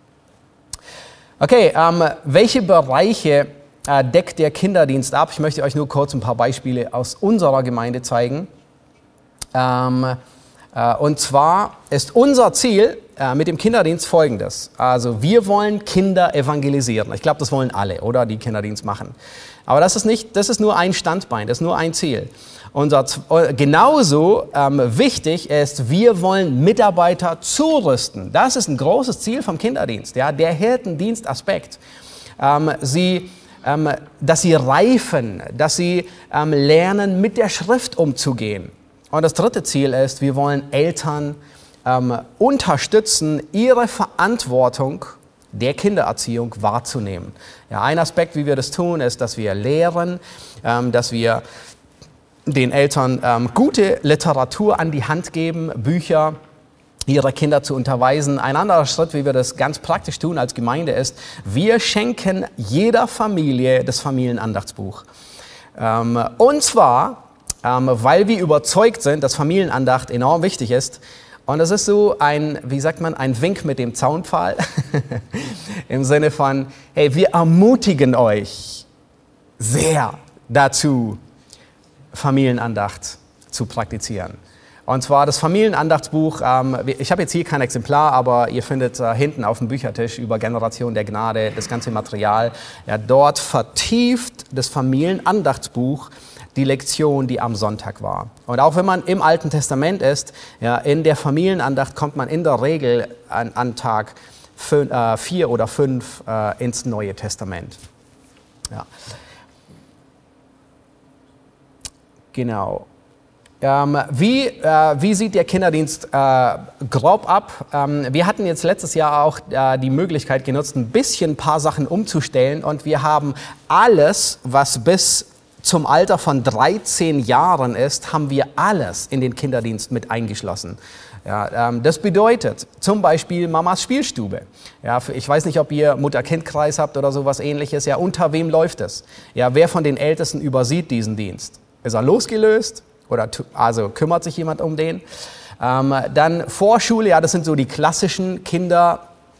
Okay, ähm, welche Bereiche äh, deckt der Kinderdienst ab? Ich möchte euch nur kurz ein paar Beispiele aus unserer Gemeinde zeigen. Ähm, äh, und zwar ist unser Ziel äh, mit dem Kinderdienst folgendes. Also wir wollen Kinder evangelisieren. Ich glaube, das wollen alle, oder? Die Kinderdienst machen. Aber das ist nicht, das ist nur ein Standbein, das ist nur ein Ziel. Unser, genauso ähm, wichtig ist, wir wollen Mitarbeiter zurüsten. Das ist ein großes Ziel vom Kinderdienst, ja, der Hirtendienstaspekt. Ähm, sie, ähm, dass sie reifen, dass sie ähm, lernen, mit der Schrift umzugehen. Und das dritte Ziel ist, wir wollen Eltern ähm, unterstützen, ihre Verantwortung der Kindererziehung wahrzunehmen. Ja, ein Aspekt, wie wir das tun, ist, dass wir lehren, ähm, dass wir den Eltern ähm, gute Literatur an die Hand geben, Bücher, ihre Kinder zu unterweisen. Ein anderer Schritt, wie wir das ganz praktisch tun als Gemeinde, ist, wir schenken jeder Familie das Familienandachtsbuch. Ähm, und zwar, ähm, weil wir überzeugt sind, dass Familienandacht enorm wichtig ist. Und das ist so ein, wie sagt man, ein Wink mit dem Zaunpfahl. Im Sinne von, hey, wir ermutigen euch sehr dazu, Familienandacht zu praktizieren. Und zwar das Familienandachtsbuch, ähm, ich habe jetzt hier kein Exemplar, aber ihr findet äh, hinten auf dem Büchertisch über Generation der Gnade das ganze Material. Ja, dort vertieft das Familienandachtsbuch die Lektion, die am Sonntag war. Und auch wenn man im Alten Testament ist, ja, in der Familienandacht kommt man in der Regel an, an Tag fün, äh, vier oder fünf äh, ins Neue Testament. Ja. Genau. Ähm, wie, äh, wie sieht der Kinderdienst äh, grob ab? Ähm, wir hatten jetzt letztes Jahr auch äh, die Möglichkeit genutzt, ein bisschen ein paar Sachen umzustellen und wir haben alles, was bis zum Alter von dreizehn Jahren ist, haben wir alles in den Kinderdienst mit eingeschlossen. Ja, ähm, das bedeutet zum Beispiel Mamas Spielstube. Ja, für, ich weiß nicht, ob ihr Mutter-Kind-Kreis habt oder sowas Ähnliches. Ja, unter wem läuft es? Ja, wer von den Ältesten übersieht diesen Dienst? Ist er losgelöst oder also kümmert sich jemand um den? Ähm, dann Vorschule, ja, das sind so die klassischen Kinder,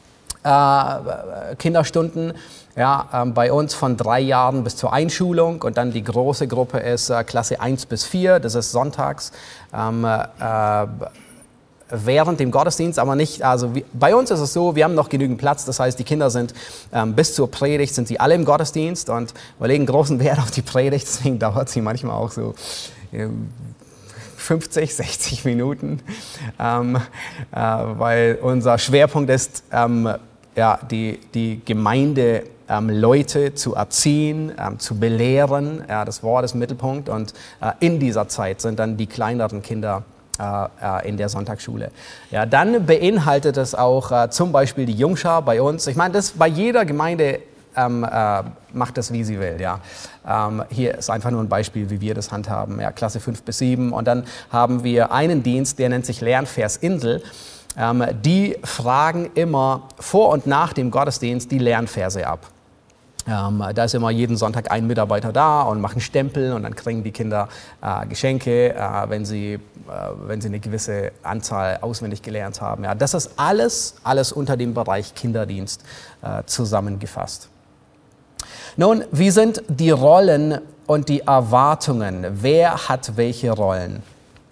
äh, Kinderstunden. Ja, ähm, bei uns von drei Jahren bis zur Einschulung und dann die große Gruppe ist äh, Klasse eins bis vier, das ist sonntags ähm, äh, während dem Gottesdienst, aber nicht, also wie, bei uns ist es so, wir haben noch genügend Platz, das heißt, die Kinder sind ähm, bis zur Predigt, sind sie alle im Gottesdienst und wir legen großen Wert auf die Predigt, deswegen dauert sie manchmal auch so ähm, fünfzig, sechzig Minuten, ähm, äh, weil unser Schwerpunkt ist, ähm, ja, die, die Gemeinde ähm, Leute zu erziehen, ähm, zu belehren. Ja, das Wort ist im Mittelpunkt und äh, in dieser Zeit sind dann die kleineren Kinder äh, in der Sonntagsschule. Ja, dann beinhaltet es auch äh, zum Beispiel die Jungschar bei uns. Ich meine, das bei jeder Gemeinde ähm, äh, macht das, wie sie will. Ja. Ähm, hier ist einfach nur ein Beispiel, wie wir das handhaben. Ja, Klasse fünf bis sieben und dann haben wir einen Dienst, der nennt sich Lernvers Insel. Ähm, die fragen immer vor und nach dem Gottesdienst die Lernverse ab. Ähm, da ist immer jeden Sonntag ein Mitarbeiter da und machen Stempel und dann kriegen die Kinder äh, Geschenke, äh, wenn sie, äh, wenn sie eine gewisse Anzahl auswendig gelernt haben. Ja, das ist alles, alles unter dem Bereich Kinderdienst äh, zusammengefasst. Nun, wie sind die Rollen und die Erwartungen? Wer hat welche Rollen?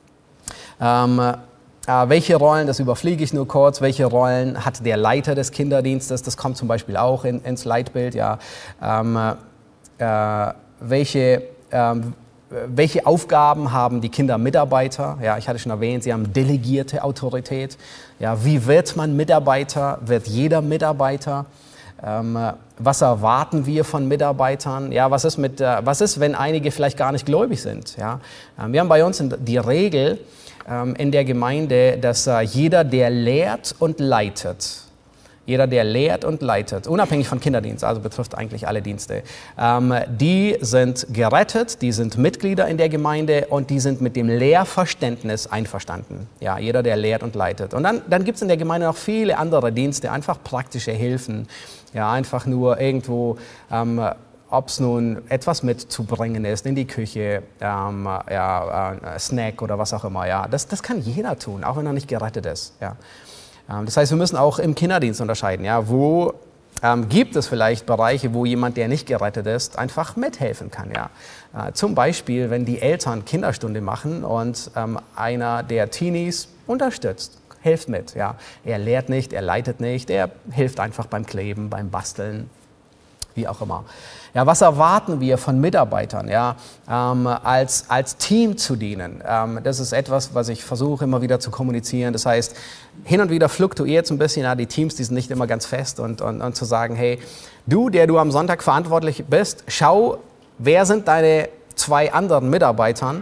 Ähm, Äh, welche Rollen, das überfliege ich nur kurz, welche Rollen hat der Leiter des Kinderdienstes, das kommt zum Beispiel auch in, ins Leitbild, ja. Ähm, äh, welche, ähm, welche Aufgaben haben die Kindermitarbeiter? Ja, ich hatte schon erwähnt, sie haben delegierte Autorität. Ja, wie wird man Mitarbeiter? Wird jeder Mitarbeiter? Ähm, was erwarten wir von Mitarbeitern? Ja, was ist, mit, äh, was ist, wenn einige vielleicht gar nicht gläubig sind? Ja? Ähm, wir haben bei uns die Regel, in der Gemeinde, dass uh, jeder, der lehrt und leitet, jeder, der lehrt und leitet, unabhängig von Kinderdienst, also betrifft eigentlich alle Dienste, ähm, die sind gerettet, die sind Mitglieder in der Gemeinde und die sind mit dem Lehrverständnis einverstanden. Ja, jeder, der lehrt und leitet. Und dann, dann gibt es in der Gemeinde noch viele andere Dienste, einfach praktische Hilfen, ja, einfach nur irgendwo, ähm, ob es nun etwas mitzubringen ist in die Küche, ähm, ja, äh, Snack oder was auch immer. Ja, das, das kann jeder tun, auch wenn er nicht gerettet ist. Ja. Ähm, das heißt, wir müssen auch im Kinderdienst unterscheiden. Ja, wo ähm, gibt es vielleicht Bereiche, wo jemand, der nicht gerettet ist, einfach mithelfen kann. Ja. Äh, zum Beispiel, wenn die Eltern Kinderstunde machen und ähm, einer der Teenies unterstützt. Hilft mit. Ja. Er lehrt nicht, er leitet nicht, er hilft einfach beim Kleben, beim Basteln, wie auch immer. Ja, was erwarten wir von Mitarbeitern, ja, ähm, als, als Team zu dienen? Ähm, das ist etwas, was ich versuche immer wieder zu kommunizieren. Das heißt, hin und wieder fluktuiert es ein bisschen, ja, die Teams, die sind nicht immer ganz fest und, und, und zu sagen, hey, du, der du am Sonntag verantwortlich bist, schau, wer sind deine zwei anderen Mitarbeitern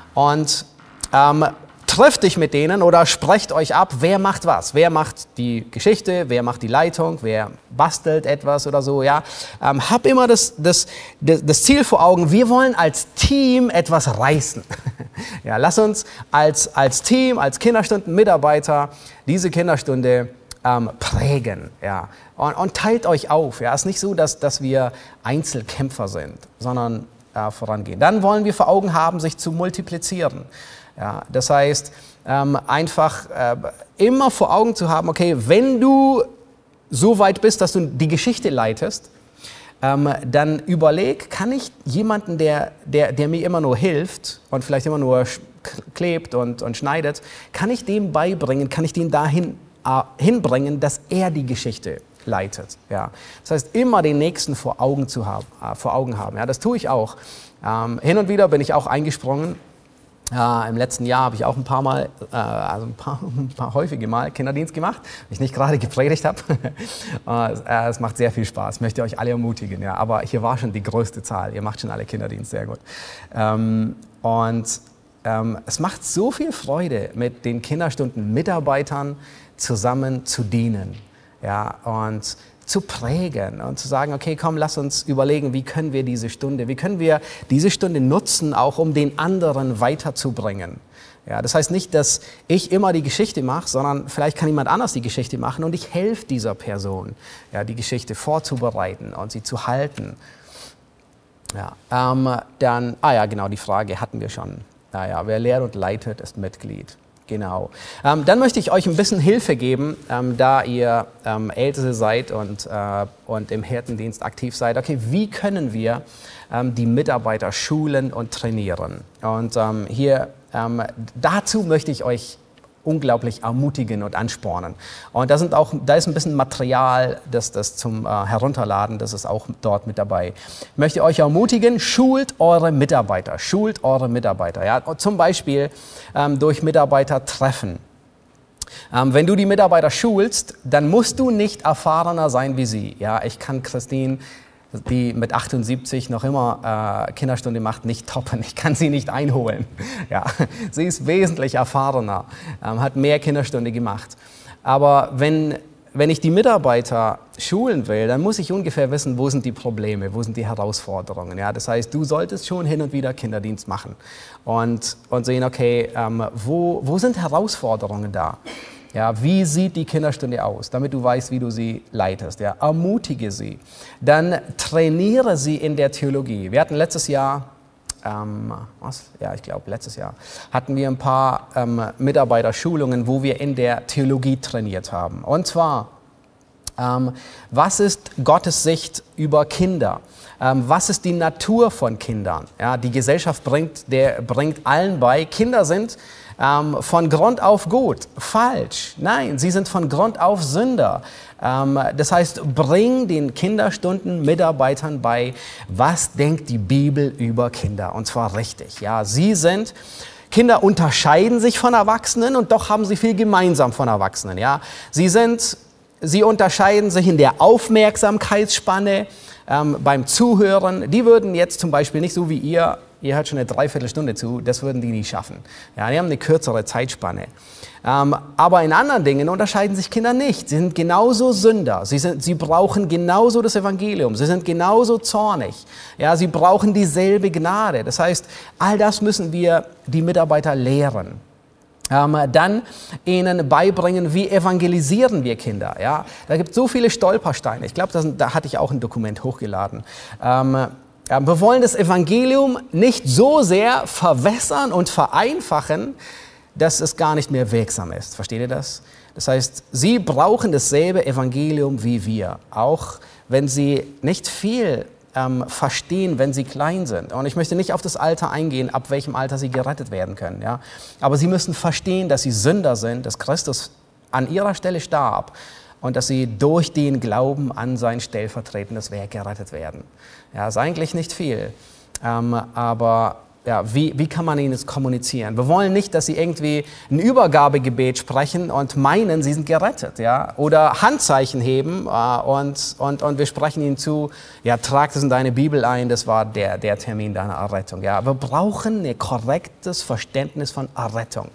und ähm, trifft dich mit denen oder sprecht euch ab, wer macht was. Wer macht die Geschichte, wer macht die Leitung, wer bastelt etwas oder so. Ja. Ähm, hab immer das, das, das, das Ziel vor Augen, wir wollen als Team etwas reißen. Ja, lass uns als, als Team, als Kinderstunden-Mitarbeiter diese Kinderstunde ähm, prägen. Ja. Und, und teilt euch auf. Ja. Es ist nicht so, dass, dass wir Einzelkämpfer sind, sondern äh, vorangehen. Dann wollen wir vor Augen haben, sich zu multiplizieren. Ja, das heißt, ähm, einfach äh, immer vor Augen zu haben, okay, wenn du so weit bist, dass du die Geschichte leitest, ähm, dann überleg, kann ich jemanden, der, der, der mir immer nur hilft und vielleicht immer nur klebt und, und schneidet, kann ich dem beibringen, kann ich den dahin äh, hinbringen, dass er die Geschichte leitet. Ja. Das heißt, immer den Nächsten vor Augen, zu haben, äh, vor Augen haben. Ja, das tue ich auch. Ähm, hin und wieder bin ich auch eingesprungen. Äh, Im letzten Jahr habe ich auch ein paar Mal, äh, also ein paar, ein paar häufige Mal Kinderdienst gemacht, wenn ich nicht gerade gepredigt habe. äh, es macht sehr viel Spaß, ich möchte euch alle ermutigen. Ja. Aber hier war schon die größte Zahl, ihr macht schon alle Kinderdienst sehr gut. Ähm, und ähm, es macht so viel Freude, mit den Kinderstunden-Mitarbeitern zusammen zu dienen. Ja, und zu prägen und zu sagen, okay, komm, lass uns überlegen, wie können wir diese Stunde, wie können wir diese Stunde nutzen, auch um den anderen weiterzubringen. Ja, das heißt nicht, dass ich immer die Geschichte mache, sondern vielleicht kann jemand anders die Geschichte machen und ich helfe dieser Person, ja, die Geschichte vorzubereiten und sie zu halten. Ja, ähm, dann, ah ja, genau, die Frage hatten wir schon. Naja, wer lehrt und leitet, ist Mitglied. Genau. Ähm, dann möchte ich euch ein bisschen Hilfe geben, ähm, da ihr ähm, Älteste seid und, äh, und im Hirtendienst aktiv seid. Okay, wie können wir ähm, die Mitarbeiter schulen und trainieren? Und ähm, hier ähm, dazu möchte ich euch unglaublich ermutigen und anspornen. Und da, sind auch, da ist ein bisschen Material, das, das zum äh, Herunterladen, das ist auch dort mit dabei. Ich möchte euch ermutigen, schult eure Mitarbeiter, schult eure Mitarbeiter. Ja? Zum Beispiel ähm, durch Mitarbeitertreffen. Ähm, wenn du die Mitarbeiter schulst, dann musst du nicht erfahrener sein wie sie. Ja? Ich kann Christine, die mit achtundsiebzig noch immer äh, Kinderstunde macht, nicht toppen. Ich kann sie nicht einholen. Ja, sie ist wesentlich erfahrener, ähm, hat mehr Kinderstunde gemacht. Aber wenn, wenn ich die Mitarbeiter schulen will, dann muss ich ungefähr wissen, wo sind die Probleme, wo sind die Herausforderungen. Ja, das heißt, du solltest schon hin und wieder Kinderdienst machen und, und sehen, okay, ähm, wo, wo sind Herausforderungen da? Ja, wie sieht die Kinderstunde aus, damit du weißt, wie du sie leitest. Ja, ermutige sie. Dann trainiere sie in der Theologie. Wir hatten letztes Jahr, ähm, was? Ja, ich glaube letztes Jahr, hatten wir ein paar ähm, Mitarbeiterschulungen, wo wir in der Theologie trainiert haben. Und zwar, ähm, was ist Gottes Sicht über Kinder? Ähm, was ist die Natur von Kindern? Ja, die Gesellschaft bringt, der, bringt allen bei, Kinder sind Ähm, von Grund auf gut. Falsch. Nein, sie sind von Grund auf Sünder. Ähm, das heißt, bring den Kinderstunden-Mitarbeitern bei, was denkt die Bibel über Kinder? Und zwar richtig. Ja, sie sind, Kinder unterscheiden sich von Erwachsenen und doch haben sie viel gemeinsam von Erwachsenen. Ja, sie sind, sie unterscheiden sich in der Aufmerksamkeitsspanne, ähm, beim Zuhören. Die würden jetzt zum Beispiel nicht so wie ihr ihr hört schon eine Dreiviertelstunde zu, das würden die nicht schaffen. Ja, die haben eine kürzere Zeitspanne. Ähm, aber in anderen Dingen unterscheiden sich Kinder nicht. Sie sind genauso Sünder. Sie, sind, sie brauchen genauso das Evangelium. Sie sind genauso zornig. Ja, sie brauchen dieselbe Gnade. Das heißt, all das müssen wir die Mitarbeiter lehren. Ähm, dann ihnen beibringen, wie evangelisieren wir Kinder. Ja, da gibt es so viele Stolpersteine. Ich glaube, da hatte ich auch ein Dokument hochgeladen. Ähm, wir wollen das Evangelium nicht so sehr verwässern und vereinfachen, dass es gar nicht mehr wirksam ist. Versteht ihr das? Das heißt, sie brauchen dasselbe Evangelium wie wir, auch wenn sie nicht viel ähm, verstehen, wenn sie klein sind. Und ich möchte nicht auf das Alter eingehen, ab welchem Alter sie gerettet werden können. Ja? Aber sie müssen verstehen, dass sie Sünder sind, dass Christus an ihrer Stelle starb und dass sie durch den Glauben an sein stellvertretendes Werk gerettet werden. Ja, ist eigentlich nicht viel, ähm, aber ja, wie, wie kann man ihnen das kommunizieren? Wir wollen nicht, dass sie irgendwie ein Übergabegebet sprechen und meinen, sie sind gerettet, ja? Oder Handzeichen heben äh, und, und, und wir sprechen ihnen zu, ja, trag das in deine Bibel ein, das war der, der Termin deiner Errettung. Ja? Wir brauchen ein korrektes Verständnis von Errettung.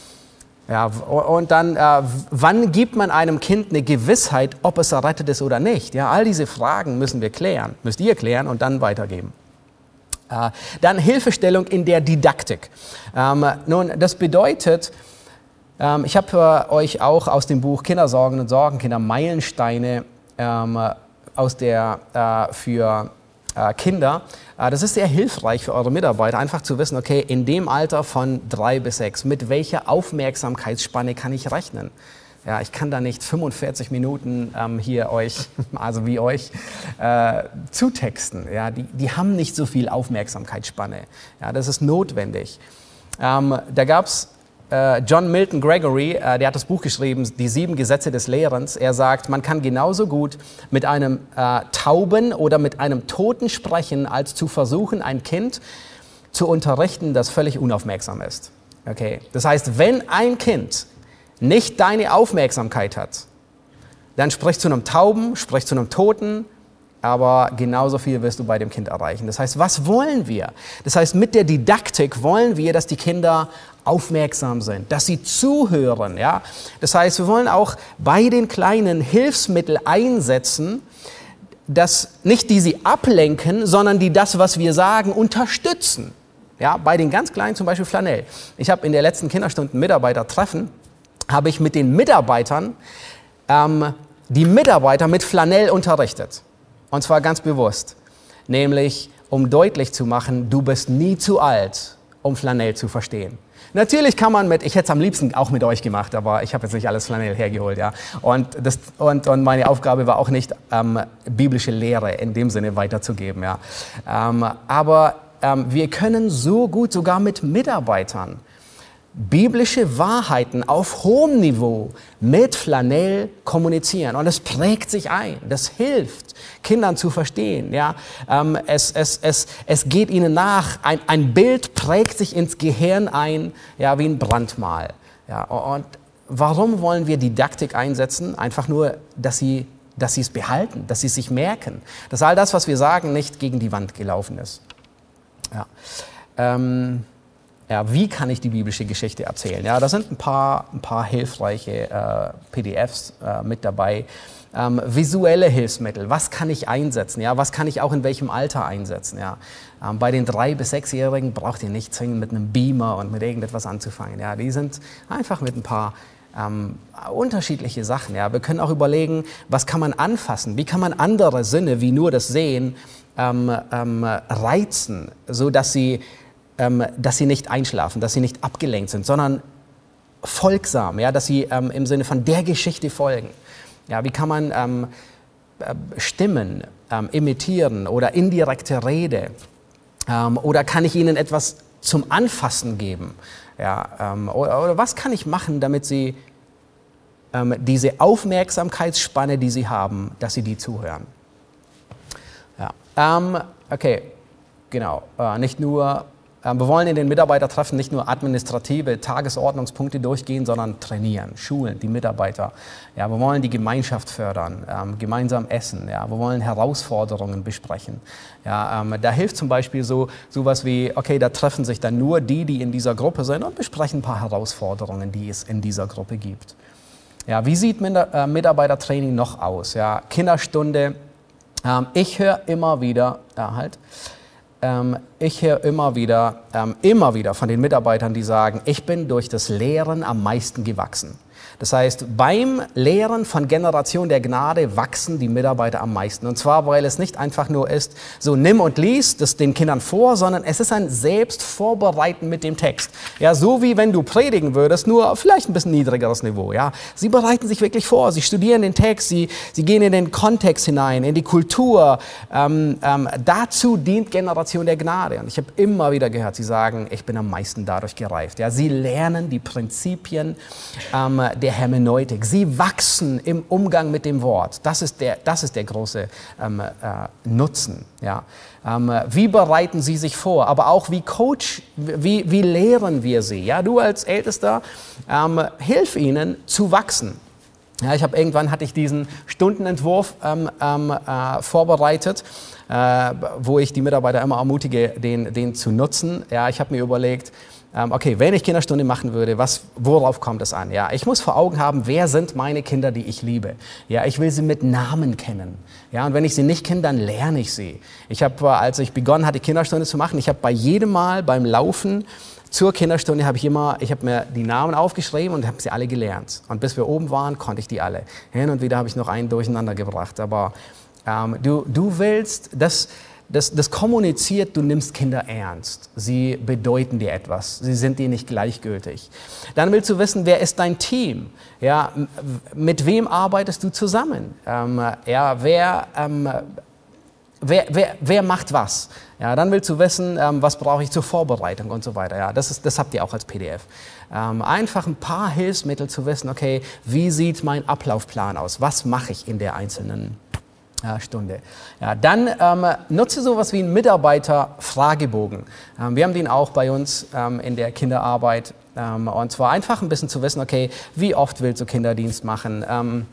Ja, und dann, äh, wann gibt man einem Kind eine Gewissheit, ob es errettet ist oder nicht? Ja, all diese Fragen müssen wir klären, müsst ihr klären und dann weitergeben. Äh, dann Hilfestellung in der Didaktik. Ähm, nun, das bedeutet, ähm, ich habe äh, euch auch aus dem Buch Kindersorgen und Sorgenkinder Meilensteine ähm, aus der, äh, für äh, Kinder. Äh, das ist sehr hilfreich für eure Mitarbeiter, einfach zu wissen, okay, in dem Alter von drei bis sechs, mit welcher Aufmerksamkeitsspanne kann ich rechnen? Ja, ich kann da nicht fünfundvierzig Minuten ähm, hier euch, also wie euch, äh, zutexten. Ja, die, die haben nicht so viel Aufmerksamkeitsspanne. Ja, das ist notwendig. Ähm, da gab es äh, John Milton Gregory, äh, der hat das Buch geschrieben, Die sieben Gesetze des Lehrens. Er sagt, man kann genauso gut mit einem äh, Tauben oder mit einem Toten sprechen, als zu versuchen, ein Kind zu unterrichten, das völlig unaufmerksam ist. Okay? Das heißt, wenn ein Kind nicht deine Aufmerksamkeit hat, dann sprich zu einem Tauben, sprich zu einem Toten, aber genauso viel wirst du bei dem Kind erreichen. Das heißt, was wollen wir? Das heißt, mit der Didaktik wollen wir, dass die Kinder aufmerksam sind, dass sie zuhören. Ja? Das heißt, wir wollen auch bei den Kleinen Hilfsmittel einsetzen, dass nicht die sie ablenken, sondern die das, was wir sagen, unterstützen. Ja? Bei den ganz Kleinen zum Beispiel Flanell. Ich habe in der letzten Kinderstunde Mitarbeitertreffen, habe ich mit den Mitarbeitern ähm, die Mitarbeiter mit Flanell unterrichtet. Und zwar ganz bewusst. Nämlich, um deutlich zu machen, du bist nie zu alt, um Flanell zu verstehen. Natürlich kann man mit, ich hätte es am liebsten auch mit euch gemacht, aber ich habe jetzt nicht alles Flanell hergeholt. Ja. Und, das, und, und meine Aufgabe war auch nicht, ähm, biblische Lehre in dem Sinne weiterzugeben. Ja. Ähm, aber ähm, wir können so gut sogar mit Mitarbeitern biblische Wahrheiten auf hohem Niveau mit Flanell kommunizieren. Und es prägt sich ein. Das hilft, Kindern zu verstehen. Ja? Ähm, es, es, es, es geht ihnen nach. Ein, ein Bild prägt sich ins Gehirn ein, ja, wie ein Brandmal. Ja? Und warum wollen wir Didaktik einsetzen? Einfach nur, dass sie, dass sie es behalten, dass sie es sich merken. Dass all das, was wir sagen, nicht gegen die Wand gelaufen ist. Ja. Ähm, Ja, wie kann ich die biblische Geschichte erzählen? Ja, da sind ein paar, ein paar hilfreiche äh, P D Fs äh, mit dabei. Ähm, visuelle Hilfsmittel, was kann ich einsetzen? Ja, was kann ich auch in welchem Alter einsetzen? Ja, ähm, bei den drei- bis sechsjährigen braucht ihr nicht zwingend mit einem Beamer und mit irgendetwas anzufangen. Ja, die sind einfach mit ein paar ähm, unterschiedliche Sachen. Ja, wir können auch überlegen, was kann man anfassen? Wie kann man andere Sinne wie nur das Sehen ähm, ähm, reizen, so dass sie Ähm, dass sie nicht einschlafen, dass sie nicht abgelenkt sind, sondern folgsam, ja, dass sie ähm, im Sinne von der Geschichte folgen. Ja, wie kann man ähm, äh, Stimmen ähm, imitieren oder indirekte Rede? Ähm, oder kann ich ihnen etwas zum Anfassen geben? Ja, ähm, oder, oder was kann ich machen, damit sie ähm, diese Aufmerksamkeitsspanne, die sie haben, dass sie die zuhören? Ja, ähm, okay, genau, äh, nicht nur Wir wollen in den Mitarbeitertreffen nicht nur administrative Tagesordnungspunkte durchgehen, sondern trainieren, schulen die Mitarbeiter. Ja, wir wollen die Gemeinschaft fördern, ähm, gemeinsam essen. Ja, wir wollen Herausforderungen besprechen. Ja, ähm, da hilft zum Beispiel so sowas wie, okay, da treffen sich dann nur die, die in dieser Gruppe sind und besprechen ein paar Herausforderungen, die es in dieser Gruppe gibt. Ja, wie sieht äh, Mitarbeitertraining noch aus? Ja, Kinderstunde. Ähm, ich höre immer wieder, ja, halt. Ich höre immer wieder, ähm, immer wieder von den Mitarbeitern, die sagen, ich bin durch das Lehren am meisten gewachsen. Das heißt, beim Lehren von Generation der Gnade wachsen die Mitarbeiter am meisten. Und zwar, weil es nicht einfach nur ist, so nimm und lies das den Kindern vor, sondern es ist ein Selbstvorbereiten mit dem Text. Ja, so wie wenn du predigen würdest, nur vielleicht ein bisschen niedrigeres Niveau. Ja, sie bereiten sich wirklich vor, sie studieren den Text, sie, sie gehen in den Kontext hinein, in die Kultur. Ähm, ähm, dazu dient Generation der Gnade. Und ich habe immer wieder gehört, sie sagen, ich bin am meisten dadurch gereift. Ja, sie lernen die Prinzipien ähm, der Hermeneutik. Sie wachsen im Umgang mit dem Wort. Das ist der, das ist der große ähm, äh, Nutzen. Ja. Ähm, wie bereiten Sie sich vor? Aber auch wie Coach, wie, wie lehren wir Sie? Ja, du als Ältester, ähm, hilf ihnen zu wachsen. Ja, ich habe irgendwann hatte ich diesen Stundenentwurf ähm, ähm, äh, vorbereitet, äh, wo ich die Mitarbeiter immer ermutige, den, den zu nutzen. Ja, ich habe mir überlegt, okay, wenn ich Kinderstunde machen würde, was, worauf kommt es an? Ja, ich muss vor Augen haben, wer sind meine Kinder, die ich liebe? Ja, ich will sie mit Namen kennen. Ja, und wenn ich sie nicht kenne, dann lerne ich sie. Ich habe, als ich begonnen hatte, Kinderstunde zu machen, ich habe bei jedem Mal beim Laufen zur Kinderstunde habe ich immer, ich habe mir die Namen aufgeschrieben und habe sie alle gelernt. Und bis wir oben waren, konnte ich die alle. Hin und wieder habe ich noch einen durcheinander gebracht. Aber ähm, du, du willst, das Das, das kommuniziert, du nimmst Kinder ernst. Sie bedeuten dir etwas. Sie sind dir nicht gleichgültig. Dann willst du wissen, wer ist dein Team? Ja, mit wem arbeitest du zusammen? Ähm, ja, wer, ähm, wer, wer, wer macht was? Ja, dann willst du wissen, ähm, was brauche ich zur Vorbereitung und so weiter. Ja, das, ist, das habt ihr auch als P D F. Ähm, einfach ein paar Hilfsmittel zu wissen, okay, wie sieht mein Ablaufplan aus? Was mache ich in der einzelnen Ja, Stunde. Ja, dann ähm, nutze sowas wie einen Mitarbeiter-Fragebogen. Ähm, wir haben den auch bei uns ähm, in der Kinderarbeit. Ähm, und zwar einfach ein bisschen zu wissen, okay, wie oft willst du Kinderdienst machen? Ähm,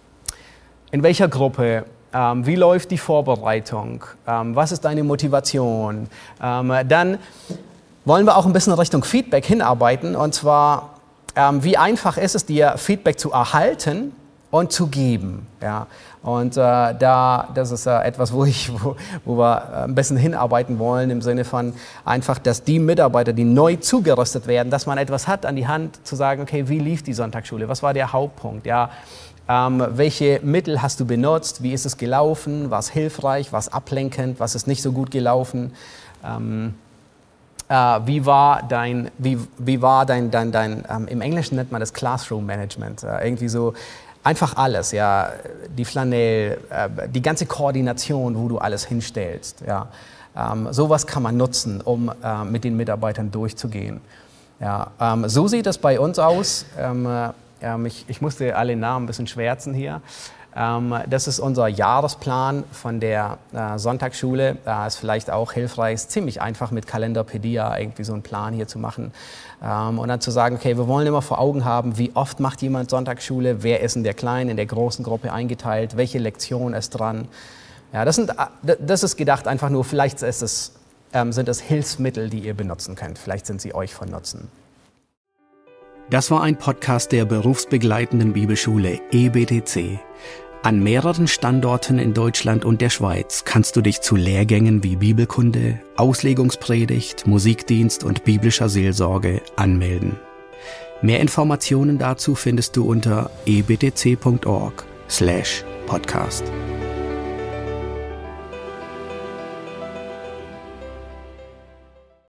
in welcher Gruppe? Ähm, wie läuft die Vorbereitung? Ähm, was ist deine Motivation? Ähm, dann wollen wir auch ein bisschen Richtung Feedback hinarbeiten. Und zwar, ähm, wie einfach ist es dir, Feedback zu erhalten und zu geben? Ja. Und äh, da, das ist äh, etwas, wo, ich, wo, wo wir äh, ein bisschen hinarbeiten wollen, im Sinne von einfach, dass die Mitarbeiter, die neu zugerüstet werden, dass man etwas hat an die Hand, zu sagen, okay, wie lief die Sonntagsschule? Was war der Hauptpunkt? Ja, ähm, welche Mittel hast du benutzt? Wie ist es gelaufen? War es hilfreich? War es ablenkend? Was ist nicht so gut gelaufen? Ähm, äh, wie war dein, wie, wie war dein, dein, dein ähm, im Englischen nennt man das Classroom Management, äh, irgendwie so, einfach alles, ja, die Flanell, äh, die ganze Koordination, wo du alles hinstellst, ja, ähm, sowas kann man nutzen, um äh, mit den Mitarbeitern durchzugehen. Ja, ähm, so sieht es bei uns aus. Ähm, äh, ich, ich musste alle Namen ein bisschen schwärzen hier. Ähm, das ist unser Jahresplan von der äh, Sonntagsschule. Da ist vielleicht auch hilfreich, ist ziemlich einfach mit Kalenderpedia irgendwie so einen Plan hier zu machen. Ähm, und dann zu sagen, okay, wir wollen immer vor Augen haben, wie oft macht jemand Sonntagsschule, wer ist in der kleinen, in der großen Gruppe eingeteilt, welche Lektion ist dran. Ja, das, sind, das ist gedacht einfach nur, vielleicht ist es, ähm, sind es Hilfsmittel, die ihr benutzen könnt. Vielleicht sind sie euch von Nutzen. Das war ein Podcast der berufsbegleitenden Bibelschule E B T C. An mehreren Standorten in Deutschland und der Schweiz kannst du dich zu Lehrgängen wie Bibelkunde, Auslegungspredigt, Musikdienst und biblischer Seelsorge anmelden. Mehr Informationen dazu findest du unter e b t c punkt org slash podcast.